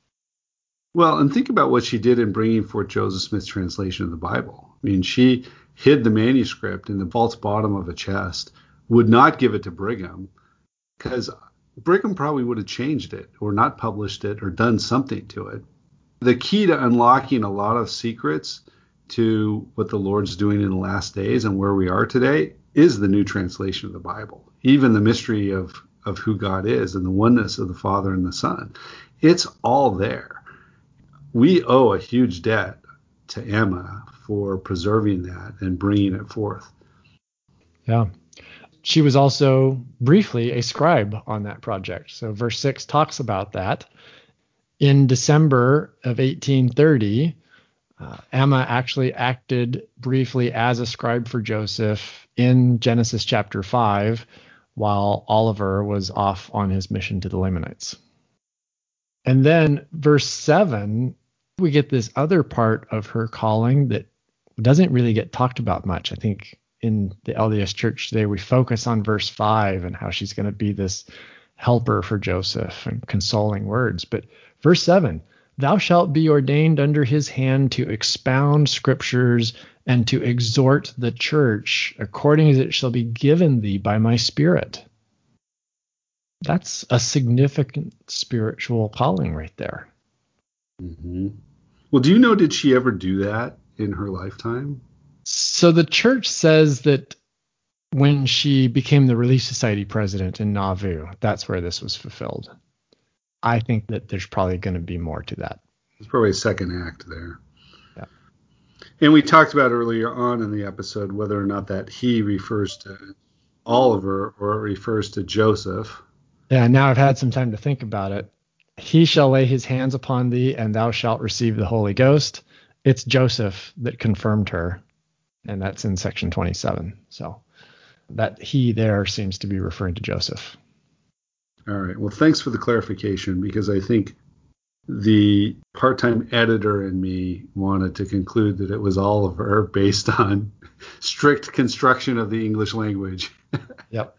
Well, and think about what she did in bringing forth Joseph Smith's translation of the Bible. I mean, she hid the manuscript in the false bottom of a chest would not give it to Brigham, because Brigham probably would have changed it or not published it or done something to it. The key to unlocking a lot of secrets to what the Lord's doing in the last days and where we are today is the new translation of the Bible. Even the mystery of who God is and the oneness of the Father and the Son. It's all there. We owe a huge debt to Emma for preserving that and bringing it forth. Yeah. She was also briefly a scribe on that project. So verse 6 talks about that. In December of 1830, Emma actually acted briefly as a scribe for Joseph in Genesis chapter 5, while Oliver was off on his mission to the Lamanites. And then verse 7, we get this other part of her calling that doesn't really get talked about much. I think in the LDS Church today, we focus on verse 5 and how she's going to be this helper for Joseph and consoling words. But verse 7, thou shalt be ordained under his hand to expound scriptures and to exhort the church according as it shall be given thee by my Spirit. That's a significant spiritual calling right there. Mm-hmm. Well, do you know, did she ever do that in her lifetime? So the church says that when she became the Relief Society president in Nauvoo, that's where this was fulfilled. I think that there's probably going to be more to that. There's probably a second act there. Yeah. And we talked about earlier on in the episode whether or not that he refers to Oliver or it refers to Joseph. Yeah, now I've had some time to think about it. He shall lay his hands upon thee, and thou shalt receive the Holy Ghost. It's Joseph that confirmed her, and that's in section 27. So that he there seems to be referring to Joseph. All right. Well, thanks for the clarification, because I think the part-time editor in me wanted to conclude that it was Oliver based on strict construction of the English language. Yep.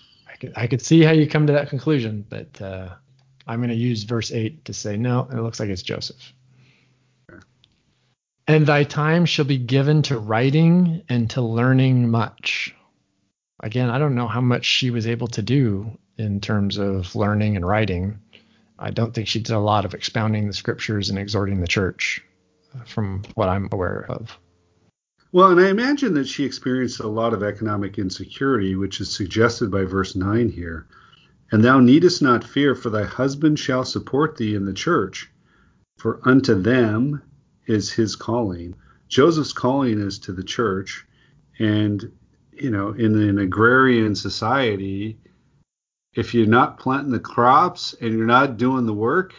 I could see how you come to that conclusion, but I'm going to use verse 8 to say, no, it looks like it's Joseph. Okay. And thy time shall be given to writing and to learning much. Again, I don't know how much she was able to do in terms of learning and writing. I don't think she did a lot of expounding the scriptures and exhorting the church, from what I'm aware of. Well, and I imagine that she experienced a lot of economic insecurity, which is suggested by verse 9 here. And thou needest not fear, for thy husband shall support thee in the church, for unto them is his calling. Joseph's calling is to the church, and in an agrarian society, if you're not planting the crops and you're not doing the work,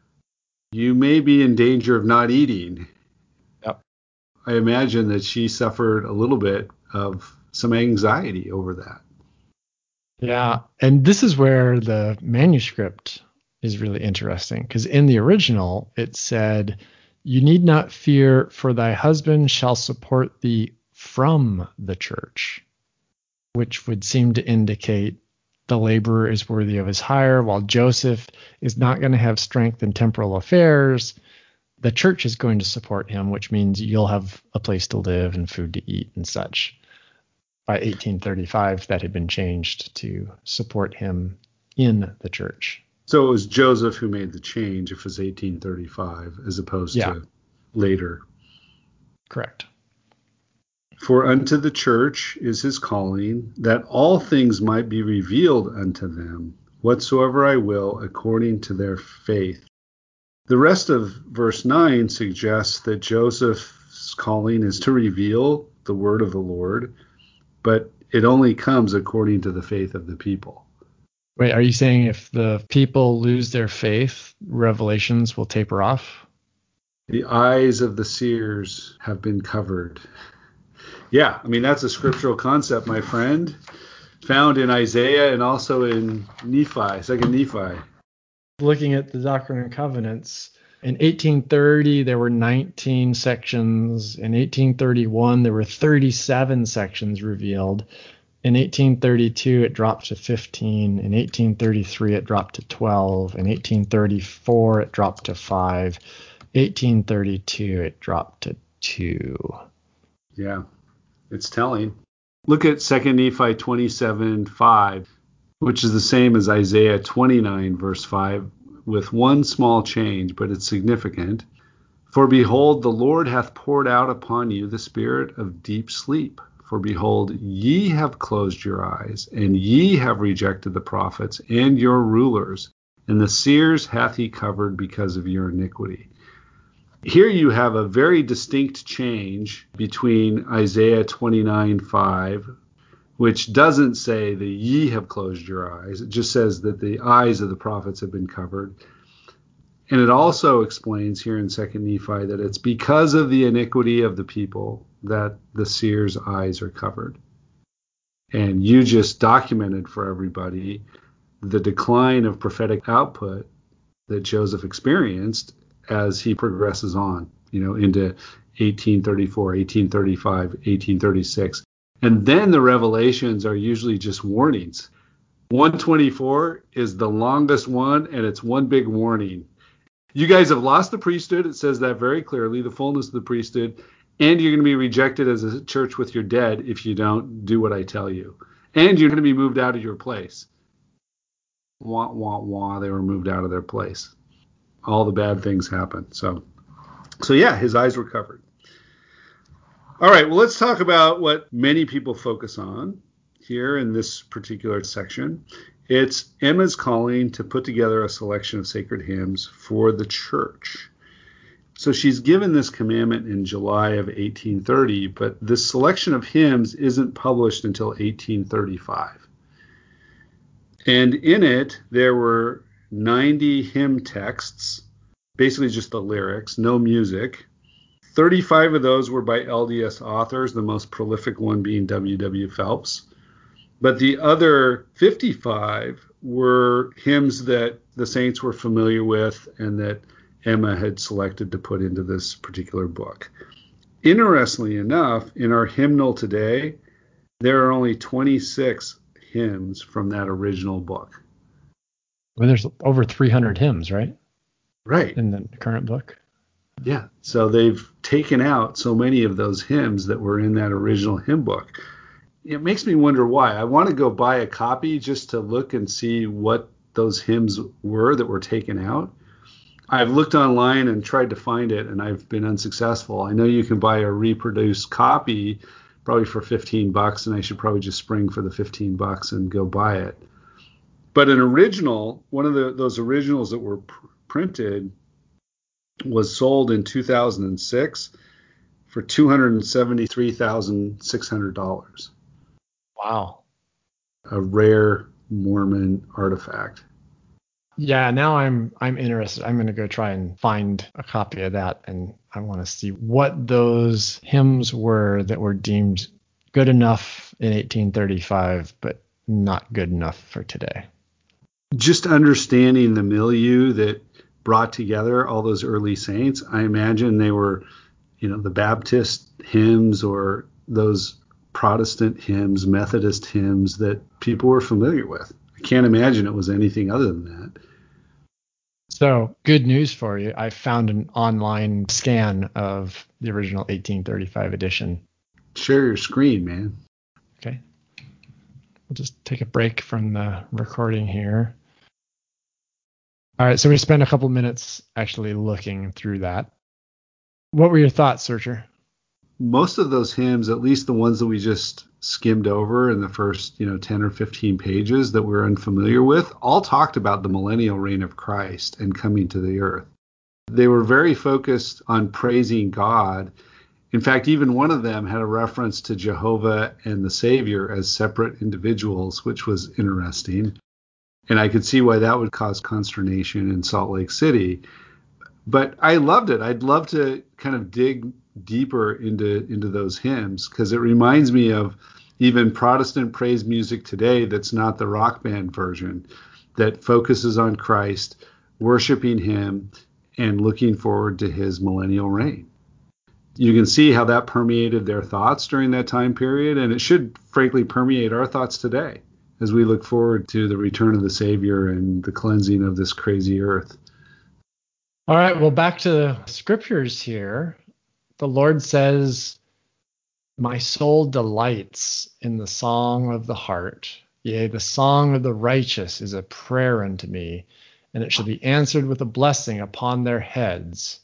you may be in danger of not eating. Yep. I imagine that she suffered a little bit of some anxiety over that. Yeah, and this is where the manuscript is really interesting, because in the original it said, you need not fear, for thy husband shall support thee from the church, which would seem to indicate the laborer is worthy of his hire, while Joseph is not going to have strength in temporal affairs. The church is going to support him, which means you'll have a place to live and food to eat and such. By 1835, that had been changed to support him in the church. So it was Joseph who made the change if it was 1835 as opposed to later. Correct. For unto the church is his calling, that all things might be revealed unto them, whatsoever I will, according to their faith. The rest of verse 9 suggests that Joseph's calling is to reveal the word of the Lord, but it only comes according to the faith of the people. Wait, are you saying if the people lose their faith, revelations will taper off? The eyes of the seers have been covered. Yeah, I mean, that's a scriptural concept, my friend, found in Isaiah and also in Nephi, Second Nephi. Looking at the Doctrine and Covenants, in 1830, there were 19 sections. In 1831, there were 37 sections revealed. In 1832, it dropped to 15. In 1833, it dropped to 12. In 1834, it dropped to 5. 1832, it dropped to 2. Yeah, it's telling. Look at 2 Nephi 27:5, which is the same as Isaiah 29, verse 5, with one small change, but it's significant. For behold, the Lord hath poured out upon you the spirit of deep sleep. For behold, ye have closed your eyes, and ye have rejected the prophets and your rulers, and the seers hath he covered because of your iniquity. Here you have a very distinct change between Isaiah 29:5, which doesn't say that ye have closed your eyes. It just says that the eyes of the prophets have been covered. And it also explains here in 2 Nephi that it's because of the iniquity of the people that the seers' eyes are covered. And you just documented for everybody the decline of prophetic output that Joseph experienced as he progresses on, into 1834, 1835, 1836. And then the revelations are usually just warnings. 124 is the longest one, and it's one big warning. You guys have lost the priesthood. It says that very clearly, the fullness of the priesthood, and you're going to be rejected as a church with your dead if you don't do what I tell you. And you're going to be moved out of your place. Wah, wah, wah, they were moved out of their place. All the bad things happen. So yeah, his eyes were covered. All right, well, let's talk about what many people focus on here in this particular section. It's Emma's calling to put together a selection of sacred hymns for the church. So she's given this commandment in July of 1830, but this selection of hymns isn't published until 1835. And in it, there were 90 hymn texts, basically just the lyrics, no music. 35 of those were by LDS authors, the most prolific one being W.W. Phelps. But the other 55 were hymns that the saints were familiar with and that Emma had selected to put into this particular book. Interestingly enough, in our hymnal today, there are only 26 hymns from that original book. Well, there's over 300 hymns, right? Right. In the current book. Yeah. So they've taken out so many of those hymns that were in that original hymn book. It makes me wonder why. I want to go buy a copy just to look and see what those hymns were that were taken out. I've looked online and tried to find it, and I've been unsuccessful. I know you can buy a reproduced copy probably for $15, and I should probably just spring for the $15 and go buy it. But an original, one of those originals that were printed was sold in 2006 for $273,600. Wow. A rare Mormon artifact. Yeah, now I'm interested. I'm going to go try and find a copy of that, and I want to see what those hymns were that were deemed good enough in 1835, but not good enough for today. Just understanding the milieu that brought together all those early saints, I imagine they were, the Baptist hymns or those Protestant hymns, Methodist hymns that people were familiar with. I can't imagine it was anything other than that. So, good news for you. I found an online scan of the original 1835 edition. Share your screen, man. Okay. We'll just take a break from the recording here. All right, so we spent a couple minutes actually looking through that. What were your thoughts, Searcher? Most of those hymns, at least the ones that we just skimmed over in the first, 10 or 15 pages that we're unfamiliar with, all talked about the millennial reign of Christ and coming to the earth. They were very focused on praising God. In fact, even one of them had a reference to Jehovah and the Savior as separate individuals, which was interesting. And I could see why that would cause consternation in Salt Lake City. But I loved it. I'd love to kind of dig deeper into those hymns, because it reminds me of even Protestant praise music today that's not the rock band version, that focuses on Christ, worshiping him, and looking forward to his millennial reign. You can see how that permeated their thoughts during that time period, and it should frankly permeate our thoughts today as we look forward to the return of the Savior and the cleansing of this crazy earth. All right, well, back to the scriptures here. The Lord says, My soul delights in the song of the heart. Yea, the song of the righteous is a prayer unto me, and it shall be answered with a blessing upon their heads,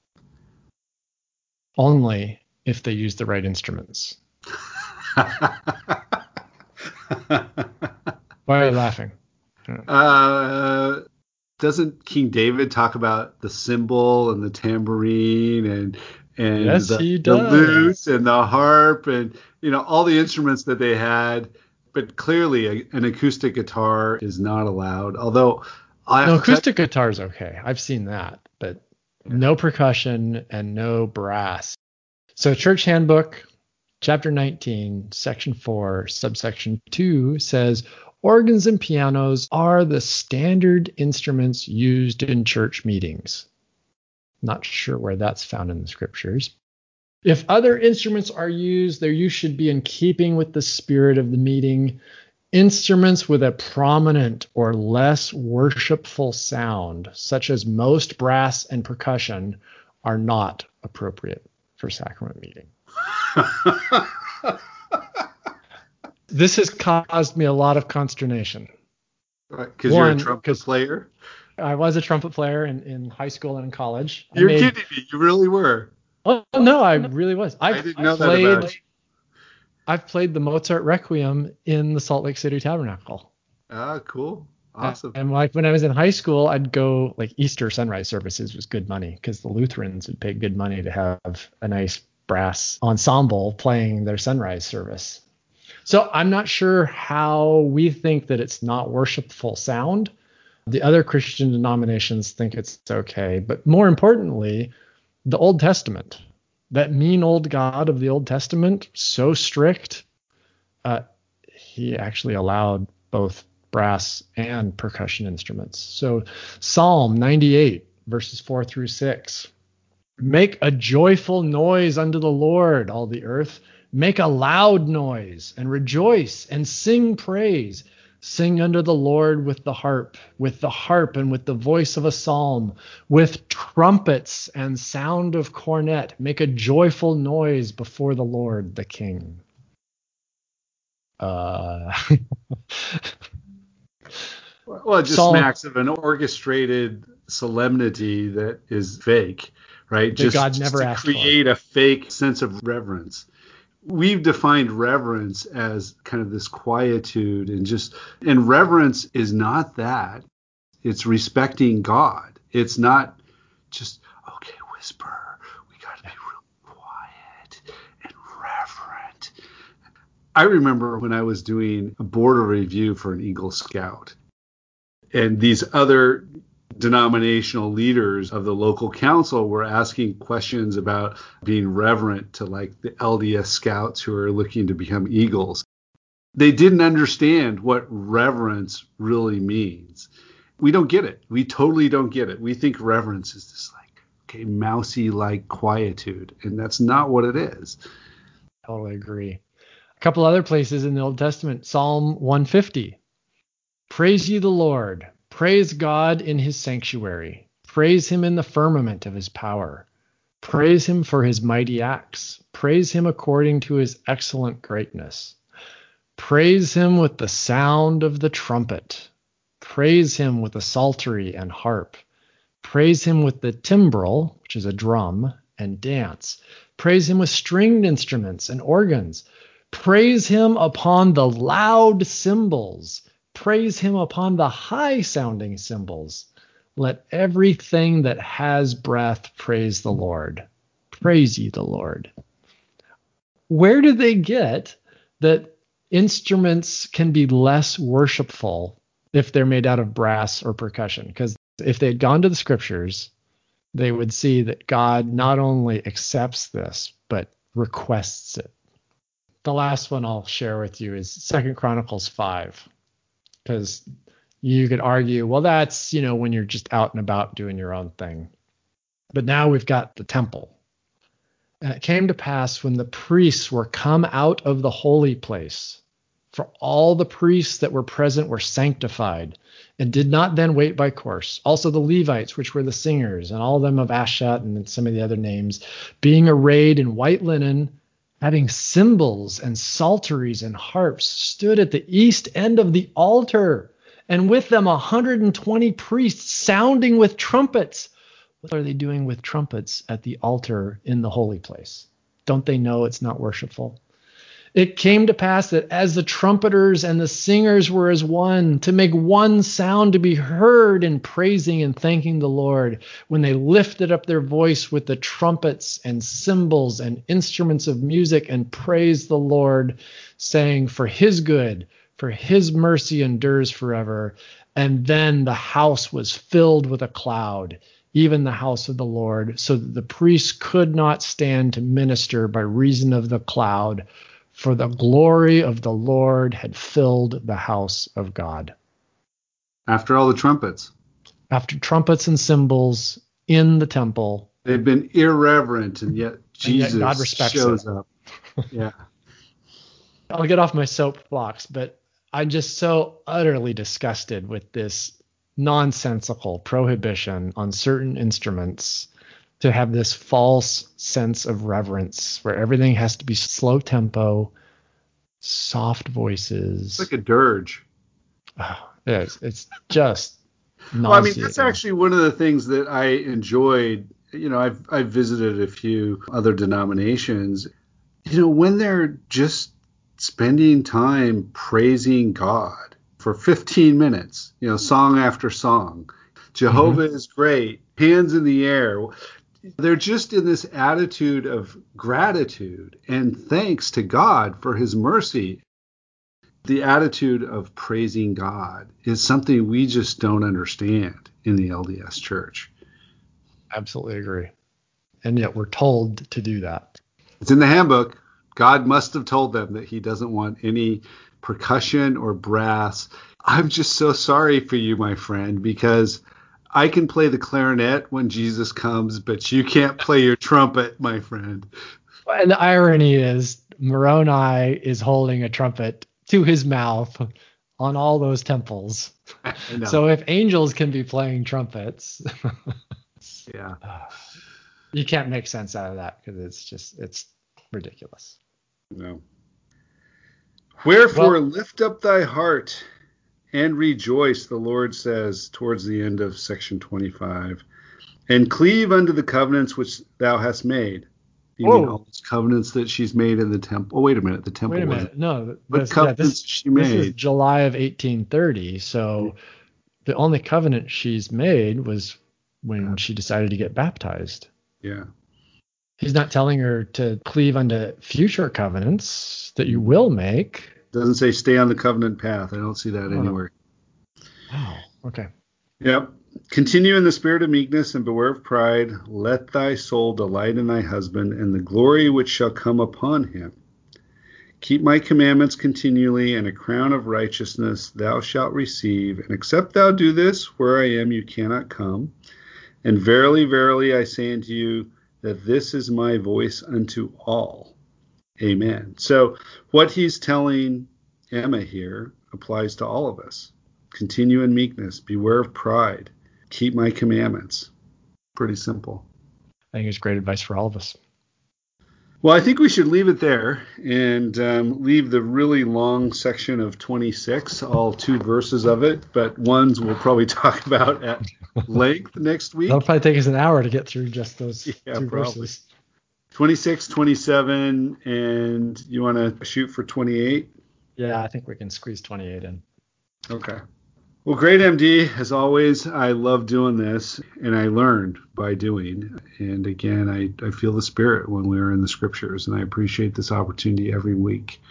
only if they use the right instruments. Why are you laughing? Doesn't King David talk about the cymbal and the tambourine and Yes, the he lute does. and the harp and all the instruments that they had? But clearly, an acoustic guitar is not allowed. Although I have No, to tell acoustic guitar is okay. I've seen that, but you, no percussion and no brass. So Church Handbook, Chapter 19, Section 4, Subsection 2 says, organs and pianos are the standard instruments used in church meetings. Not sure where that's found in the scriptures. If other instruments are used, their use should be in keeping with the spirit of the meeting. Instruments with a prominent or less worshipful sound, such as most brass and percussion, are not appropriate for sacrament meeting. This has caused me a lot of consternation. because you're a trumpet player. I was a trumpet player in high school and in college. You're kidding me. You really were. Oh no, I really was. I didn't know that about you. I've played the Mozart Requiem in the Salt Lake City Tabernacle. Ah, cool. Awesome. And like when I was in high school, I'd go, like, Easter sunrise services was good money because the Lutherans would pay good money to have a nice brass ensemble playing their sunrise service. So I'm not sure how we think that it's not worshipful sound. The other Christian denominations think it's okay. But more importantly, the Old Testament, that mean old God of the Old Testament, so strict, he actually allowed both brass and percussion instruments. So Psalm 98, verses 4 through 6. Make a joyful noise unto the Lord, all the earth. Make a loud noise and rejoice and sing praise. Sing unto the Lord with the harp and with the voice of a psalm, with trumpets and sound of cornet. Make a joyful noise before the Lord, the King. Well, it just smacks of an orchestrated solemnity that is fake, right? That God never to asked create for. a fake sense of reverence. We've defined reverence as kind of this quietude and reverence is not that. It's respecting God. It's not just, okay, whisper. We got to be real quiet and reverent. I remember when I was doing a board review for an Eagle Scout, and these other denominational leaders of the local council were asking questions about being reverent to, like, the LDS Scouts who are looking to become Eagles. They didn't understand what reverence really means. We don't get it. We totally don't get it. We think reverence is this, like, okay, mousy-like quietude, and that's not what it is. Totally agree. A couple other places in the Old Testament, Psalm 150. Praise ye the Lord. Praise God in his sanctuary. Praise him in the firmament of his power. Praise him for his mighty acts. Praise him according to his excellent greatness. Praise him with the sound of the trumpet. Praise him with the psaltery and harp. Praise him with the timbrel, which is a drum, and dance. Praise him with stringed instruments and organs. Praise him upon the loud cymbals. Praise him upon the high-sounding cymbals. Let everything that has breath praise the Lord. Praise ye the Lord. Where do they get that instruments can be less worshipful if they're made out of brass or percussion? Because if they had gone to the scriptures, they would see that God not only accepts this, but requests it. The last one I'll share with you is 2 Chronicles 5. Because you could argue, well, that's, when you're just out and about doing your own thing. But now we've got the temple. And it came to pass when the priests were come out of the holy place, for all the priests that were present were sanctified, and did not then wait by course. Also the Levites, which were the singers, and all of them of Ashat and some of the other names, being arrayed in white linen having cymbals and psalteries and harps, stood at the east end of the altar, and with them 120 priests sounding with trumpets. What are they doing with trumpets at the altar in the holy place? Don't they know it's not worshipful? It came to pass that as the trumpeters and the singers were as one, to make one sound to be heard in praising and thanking the Lord, when they lifted up their voice with the trumpets and cymbals and instruments of music and praised the Lord, saying, for his good, for his mercy endures forever. And then the house was filled with a cloud, even the house of the Lord, so that the priests could not stand to minister by reason of the cloud, for the glory of the Lord had filled the house of God. After all the trumpets. After trumpets and cymbals in the temple. They've been irreverent, and yet Jesus God respects shows it. up. Yeah. I'll get off my soapbox, but I'm just so utterly disgusted with this nonsensical prohibition on certain instruments to have this false sense of reverence where everything has to be slow tempo, soft voices. It's like a dirge. Oh, it's just nauseating. Well, I mean, that's actually one of the things that I enjoyed. You know, I've visited a few other denominations. You know, when they're just spending time praising God for 15 minutes, you know, song after song. Jehovah is great, hands in the air. They're just in this attitude of gratitude and thanks to God for his mercy. The attitude of praising God is something we just don't understand in the LDS Church. Absolutely agree. And yet we're told to do that. It's in the handbook. God must have told them that he doesn't want any percussion or brass. I'm just so sorry for you, my friend, because I can play the clarinet when Jesus comes, but you can't play your trumpet, my friend. And the irony is Moroni is holding a trumpet to his mouth on all those temples. So if angels can be playing trumpets, yeah, you can't make sense out of that because it's ridiculous. No. Wherefore lift up thy heart and rejoice, the Lord says towards the end of section 25, and cleave unto the covenants which thou hast made. You mean all those covenants that she's made in the temple? Oh, wait a minute. The temple Wait a minute. No. What covenants she made? This is July of 1830. So the only covenant she's made was when she decided to get baptized. Yeah. He's not telling her to cleave unto future covenants that you will make. Doesn't say stay on the covenant path. I don't see that anywhere. Wow. Okay. Yep. Continue in the spirit of meekness and beware of pride. Let thy soul delight in thy husband and the glory which shall come upon him. Keep my commandments continually, and a crown of righteousness thou shalt receive. And except thou do this, where I am you cannot come. And verily, verily, I say unto you, that this is my voice unto all. Amen. So what he's telling Emma here applies to all of us. Continue in meekness. Beware of pride. Keep my commandments. Pretty simple. I think it's great advice for all of us. Well, I think we should leave it there and leave the really long section of 26, all 2 verses of it, but ones we'll probably talk about at length next week. That'll probably take us an hour to get through just those 2 verses. 26, 27, and you want to shoot for 28? Yeah, I think we can squeeze 28 in. Okay. Well, great, MD. As always, I love doing this, and I learned by doing. And again, I feel the spirit when we are in the scriptures, and I appreciate this opportunity every week.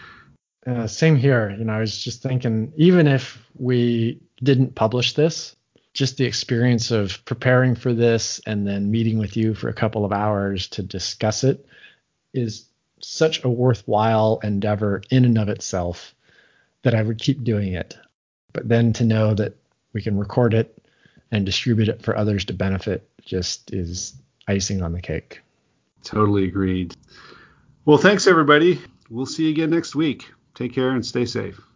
Same here. I was just thinking, even if we didn't publish this, just the experience of preparing for this and then meeting with you for a couple of hours to discuss it is such a worthwhile endeavor in and of itself that I would keep doing it. But then to know that we can record it and distribute it for others to benefit just is icing on the cake. Totally agreed. Well, thanks, everybody. We'll see you again next week. Take care and stay safe.